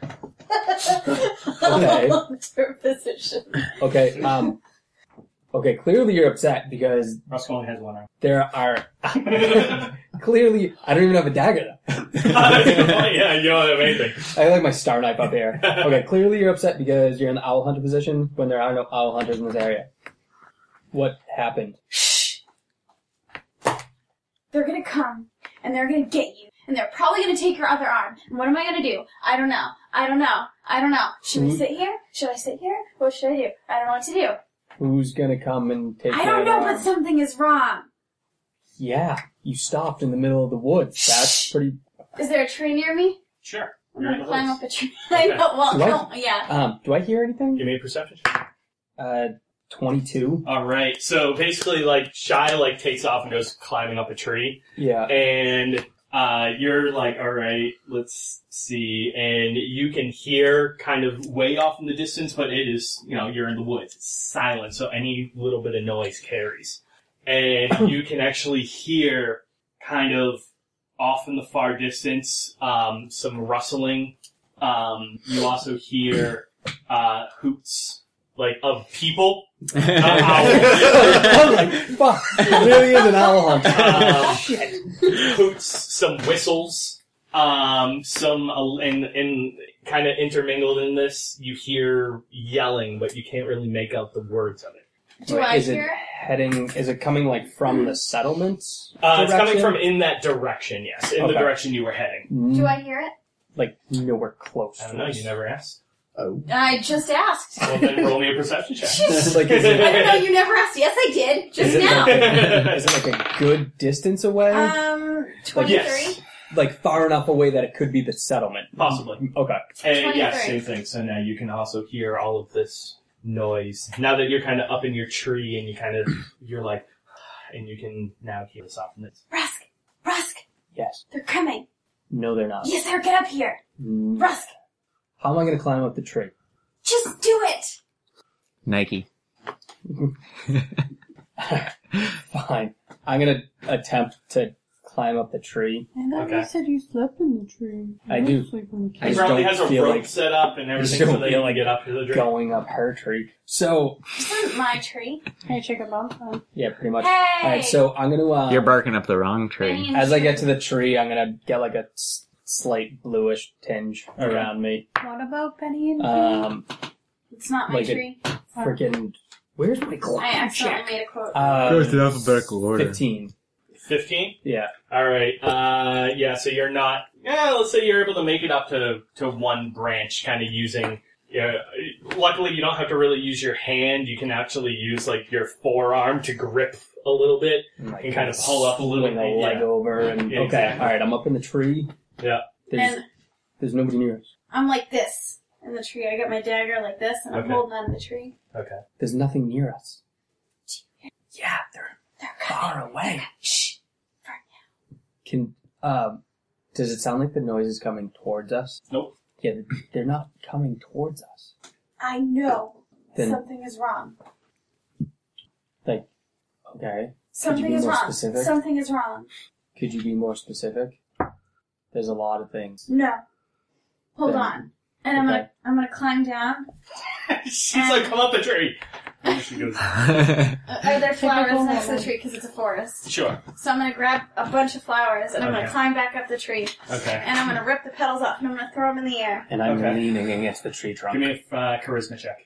Speaker 6: Okay.
Speaker 11: Hunter position.
Speaker 6: Okay, okay, clearly you're upset because
Speaker 9: Rusk only has one arm.
Speaker 6: there are... Clearly, I don't even have a dagger.
Speaker 9: Yeah, you don't have anything.
Speaker 6: I have like my star knife up here. Okay, clearly you're upset because you're in the owl hunter position when there are no owl hunters in this area. What happened?
Speaker 11: They're gonna come, and they're gonna get you, and they're probably gonna take your other arm. And what am I gonna do? I don't know. I don't know. I don't know. Should we sit here? Should I sit here? What should I do? I don't know what to do.
Speaker 6: Who's gonna come and take
Speaker 11: I
Speaker 6: your
Speaker 11: don't know,
Speaker 6: arm?
Speaker 11: but something is wrong.
Speaker 6: Yeah, you stopped in the middle of the woods. That's pretty...
Speaker 11: Is there a tree near me?
Speaker 9: Sure.
Speaker 11: I'm
Speaker 9: You're in
Speaker 11: gonna
Speaker 9: the
Speaker 11: climb
Speaker 9: woods.
Speaker 11: up a tree. I know, well,
Speaker 6: Do I-
Speaker 11: no, yeah.
Speaker 6: Do I hear anything?
Speaker 9: Give me a perception check.
Speaker 6: 22.
Speaker 9: Alright, so basically, like, Shy, like, takes off and goes climbing up a tree.
Speaker 6: Yeah.
Speaker 9: And you're like, alright, let's see. And you can hear kind of way off in the distance, but it is, you know, you're in the woods. It's silent, so any little bit of noise carries. And you can actually hear kind of off in the far distance, some rustling. You also hear hoots, like, of people.
Speaker 6: I was like, fuck, it really is an owl hunter.
Speaker 9: Hoots, some whistles, some, and kind of intermingled in this, you hear yelling, but you can't really make out the words of it.
Speaker 8: Do I
Speaker 6: is
Speaker 8: hear
Speaker 6: it
Speaker 8: it?
Speaker 6: heading? Is it coming like from the settlements?
Speaker 9: It's coming
Speaker 6: direction?
Speaker 9: from in that direction, yes. In the
Speaker 6: Okay.
Speaker 9: direction you were heading.
Speaker 8: Do I hear it?
Speaker 6: Like nowhere close.
Speaker 9: I don't know, you never asked.
Speaker 6: Oh.
Speaker 8: I just asked.
Speaker 9: Well, then roll me a perception check.
Speaker 6: Like, is it,
Speaker 8: I don't know, you never asked. Yes, I did. Just
Speaker 6: is it
Speaker 8: now.
Speaker 6: is it like a good distance away?
Speaker 8: 23?
Speaker 9: Yes.
Speaker 6: Like far enough away that it could be the settlement?
Speaker 9: Possibly.
Speaker 6: Okay.
Speaker 9: And yes,
Speaker 8: 23.
Speaker 9: same thing. So now you can also hear all of this noise. Now that you're kind of up in your tree and you're like, and you can now hear this off.
Speaker 8: Rusk,
Speaker 6: Yes.
Speaker 8: they're coming.
Speaker 6: No, they're not.
Speaker 8: Yes, sir, get up here. Rusk,
Speaker 6: How am I going to climb up the tree?
Speaker 8: just do it.
Speaker 10: Nike.
Speaker 6: Fine. I'm going to attempt to climb up the tree.
Speaker 5: I thought
Speaker 9: Okay.
Speaker 5: you said you slept in the tree.
Speaker 6: I
Speaker 5: You
Speaker 6: do.
Speaker 5: don't sleep in the
Speaker 6: I
Speaker 9: He
Speaker 5: tree.
Speaker 6: just
Speaker 9: probably
Speaker 6: don't
Speaker 9: has a
Speaker 6: feel
Speaker 9: rope
Speaker 6: like-
Speaker 9: set up and everything
Speaker 6: don't
Speaker 9: so that you
Speaker 6: feel
Speaker 9: can
Speaker 6: like
Speaker 9: get up to the tree.
Speaker 6: Going up her tree. So,
Speaker 8: This isn't my tree.
Speaker 5: Hey, chicken bum.
Speaker 6: yeah, pretty much.
Speaker 8: Hey!
Speaker 6: Alright, so I'm going to...
Speaker 10: You're barking up the wrong tree.
Speaker 8: Benny and
Speaker 6: as I
Speaker 8: Chewie.
Speaker 6: get to the tree, I'm going to get like a slight bluish tinge around me.
Speaker 5: What about Penny and Chewie?
Speaker 8: It's not my
Speaker 6: like a-
Speaker 8: tree.
Speaker 6: Freaking... Where's my
Speaker 8: I
Speaker 6: clock?
Speaker 8: accidentally made a quote.
Speaker 1: Goes in alphabetical order.
Speaker 6: 15.
Speaker 9: 15?
Speaker 6: Yeah.
Speaker 9: Alright, yeah, so you're not, let's say you're able to make it up to one branch, kind of using, luckily you don't have to really use your hand, you can actually use, like, your forearm to grip a little bit, and kind of pull up a little
Speaker 6: Swing a
Speaker 9: bit,
Speaker 6: leg over and...
Speaker 9: Yeah,
Speaker 6: okay,
Speaker 9: exactly.
Speaker 6: alright, I'm up in the tree.
Speaker 9: Yeah.
Speaker 8: And
Speaker 6: There's nobody near us.
Speaker 8: I'm like this in the tree. I got my dagger like this, and I'm
Speaker 9: Okay.
Speaker 8: holding on to the tree.
Speaker 9: Okay.
Speaker 6: There's nothing near us. Yeah, they're far away.
Speaker 8: Shh.
Speaker 6: Can, does it sound like the noise is coming towards us?
Speaker 9: Nope.
Speaker 6: Yeah, they're not coming towards us.
Speaker 8: I know
Speaker 6: Then-
Speaker 8: something is wrong.
Speaker 6: Like, okay.
Speaker 8: Something
Speaker 6: be
Speaker 8: is
Speaker 6: more
Speaker 8: wrong.
Speaker 6: specific?
Speaker 8: Something is wrong.
Speaker 6: Could you be more specific? There's a lot of things.
Speaker 8: No. Hold
Speaker 6: Then-
Speaker 8: on. And
Speaker 6: okay.
Speaker 8: I'm gonna climb down.
Speaker 9: She's like, come up the tree! And she goes,
Speaker 8: Are there flowers
Speaker 5: Typical
Speaker 8: next to the
Speaker 5: woman.
Speaker 8: tree because it's a forest?
Speaker 9: sure.
Speaker 8: So I'm gonna grab a bunch of flowers and I'm gonna
Speaker 9: Okay.
Speaker 8: climb back up the tree
Speaker 9: Okay.
Speaker 8: and I'm gonna rip the petals off and I'm gonna throw them in the air.
Speaker 6: And I'm
Speaker 9: Okay.
Speaker 6: leaning against the tree trunk.
Speaker 9: Give me a charisma check.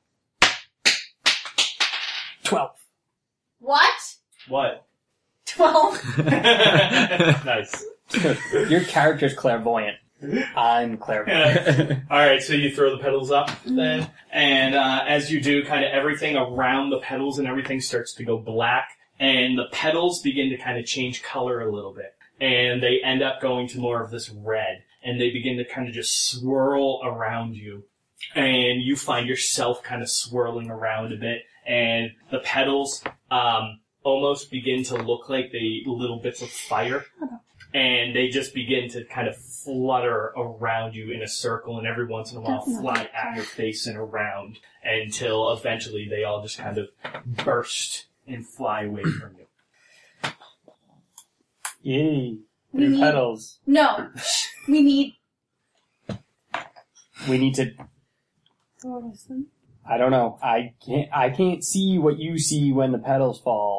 Speaker 6: 12.
Speaker 8: What?
Speaker 9: What?
Speaker 8: 12.
Speaker 9: Nice.
Speaker 6: Your character's clairvoyant. I'm clairvoyant.
Speaker 9: Alright, so you throw the petals up then, and as you do, kind of everything around the petals and everything starts to go black, and the petals begin to kind of change color a little bit, and they end up going to more of this red, and they begin to kind of just swirl around you, and you find yourself kind of swirling around a bit, and the petals almost begin to look like little bits of fire. And they just begin to kind of flutter around you in a circle, and every once in a while fly at your face and around, until eventually they all just kind of burst and fly away from you.
Speaker 6: Yay.
Speaker 8: We
Speaker 6: Your
Speaker 8: need-
Speaker 6: petals.
Speaker 8: No. We need.
Speaker 6: We need to...
Speaker 5: Oh, listen.
Speaker 6: I don't know. I can't see what you see when the petals fall.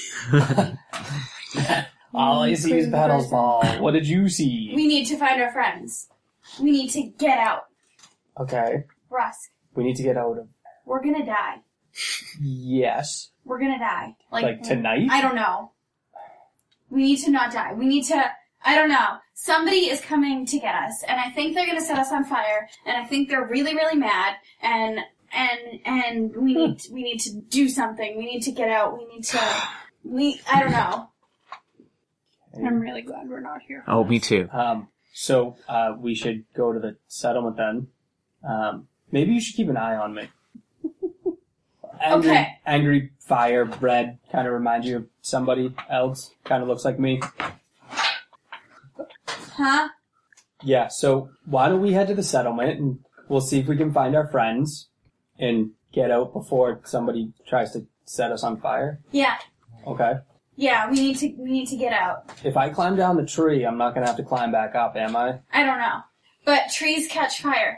Speaker 6: All I see is petals fall. What did you see?
Speaker 8: We need to find our friends. We need to get out.
Speaker 6: Okay.
Speaker 8: Rusk.
Speaker 6: We need to get out of...
Speaker 8: We're gonna die.
Speaker 6: Yes.
Speaker 8: We're gonna die.
Speaker 6: Like tonight?
Speaker 8: I don't know. We need to not die. We need to. I don't know. Somebody is coming to get us, and I think they're gonna set us on fire, and I think they're really, really mad, and we need to do something. We need to get out. We need to. I don't know.
Speaker 5: I'm really glad we're not here.
Speaker 10: Oh, me too.
Speaker 6: So we should go to the settlement then. Maybe you should keep an eye on me.
Speaker 8: Okay.
Speaker 6: Angry fire bread kind of reminds you of somebody else. Kind of looks like me.
Speaker 8: Huh?
Speaker 6: Yeah, so why don't we head to the settlement and we'll see if we can find our friends and get out before somebody tries to set us on fire?
Speaker 8: Yeah.
Speaker 6: Okay.
Speaker 8: Yeah. We need to get out.
Speaker 6: If I climb down the tree, I'm not gonna have to climb back up, am I?
Speaker 8: I don't know, but trees catch fire.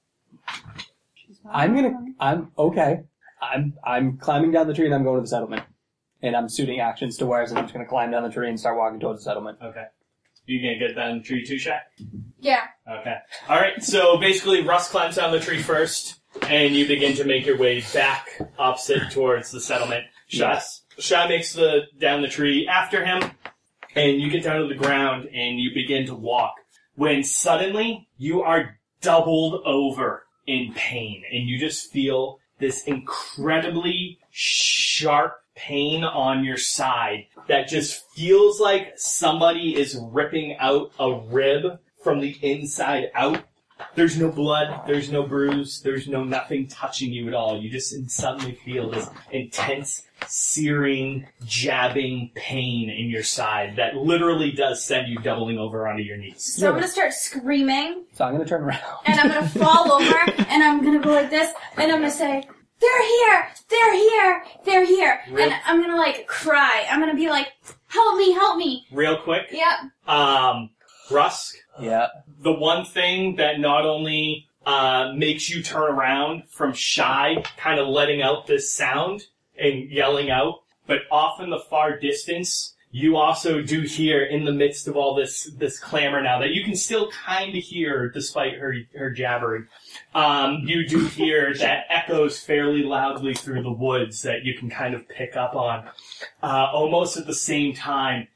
Speaker 6: I'm okay. I'm climbing down the tree and I'm going to the settlement. And I'm suiting actions to whereas I'm just gonna climb down the tree and start walking towards the settlement.
Speaker 9: Okay. You gonna get down the tree too, Shaq?
Speaker 8: Yeah.
Speaker 9: Okay. Alright, so basically Russ climbs down the tree first, and you begin to make your way back opposite towards the settlement. Sha makes down the tree after him, and you get down to the ground and you begin to walk. When suddenly you are doubled over in pain, and you just feel this incredibly sharp pain on your side that just feels like somebody is ripping out a rib from the inside out. There's no blood, there's no bruise, there's no nothing touching you at all. You just suddenly feel this intense, searing, jabbing pain in your side that literally does send you doubling over onto your knees.
Speaker 11: So I'm going to start screaming.
Speaker 6: So I'm going to turn around.
Speaker 11: And I'm going to fall over, and I'm going to go like this, and I'm going to say, they're here! They're here! They're here!
Speaker 9: Real-
Speaker 11: And I'm going to, like, cry. I'm going to be like, help me, help me!
Speaker 9: Real quick.
Speaker 11: Yep.
Speaker 9: Rusk.
Speaker 6: Yeah.
Speaker 9: The one thing that not only makes you turn around from shy, kind of letting out this sound and yelling out, but off in the far distance, you also do hear in the midst of all this clamor now that you can still kind of hear despite her jabbering. You do hear that echoes fairly loudly through the woods that you can kind of pick up on. Almost at the same time,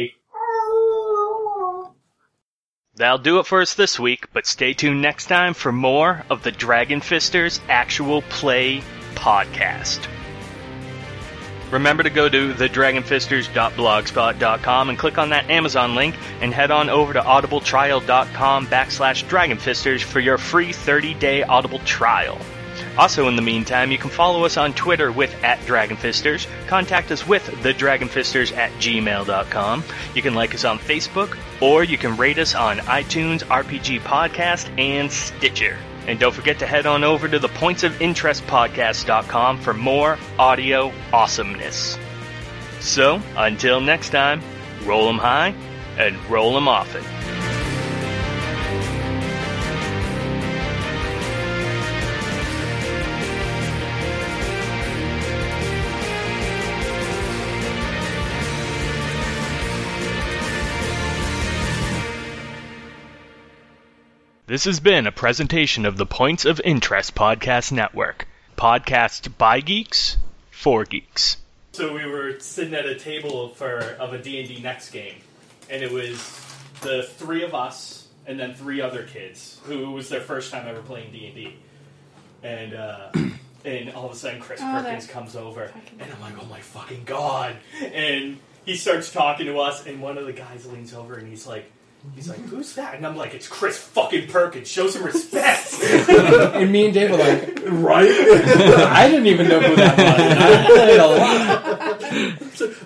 Speaker 3: That'll do it for us this week, but stay tuned next time for more of the Dragon Fisters Actual Play Podcast. Remember to go to thedragonfisters.blogspot.com and click on that Amazon link and head on over to audibletrial.com/dragonfisters for your free 30-day Audible trial. Also, in the meantime, you can follow us on Twitter with @DragonFisters, contact us with thedragonfisters@gmail.com. You can like us on Facebook, or you can rate us on iTunes, RPG Podcast, and Stitcher. And don't forget to head on over to thepointsofinterestpodcast.com for more audio awesomeness. So, until next time, roll 'em high and roll 'em often. This has been a presentation of the Points of Interest Podcast Network. Podcasts by geeks, for geeks.
Speaker 9: So we were sitting at a table of a D&D Next game, and it was the three of us and then three other kids who was their first time ever playing D&D. And all of a sudden Chris Perkins comes over, and I'm like, oh my fucking god! And he starts talking to us, and one of the guys leans over and he's like, who's that? And I'm like, it's Chris fucking Perkins. Show some respect.
Speaker 6: And me and Dave were like,
Speaker 7: right?
Speaker 6: I didn't even know who that was. I played a lot.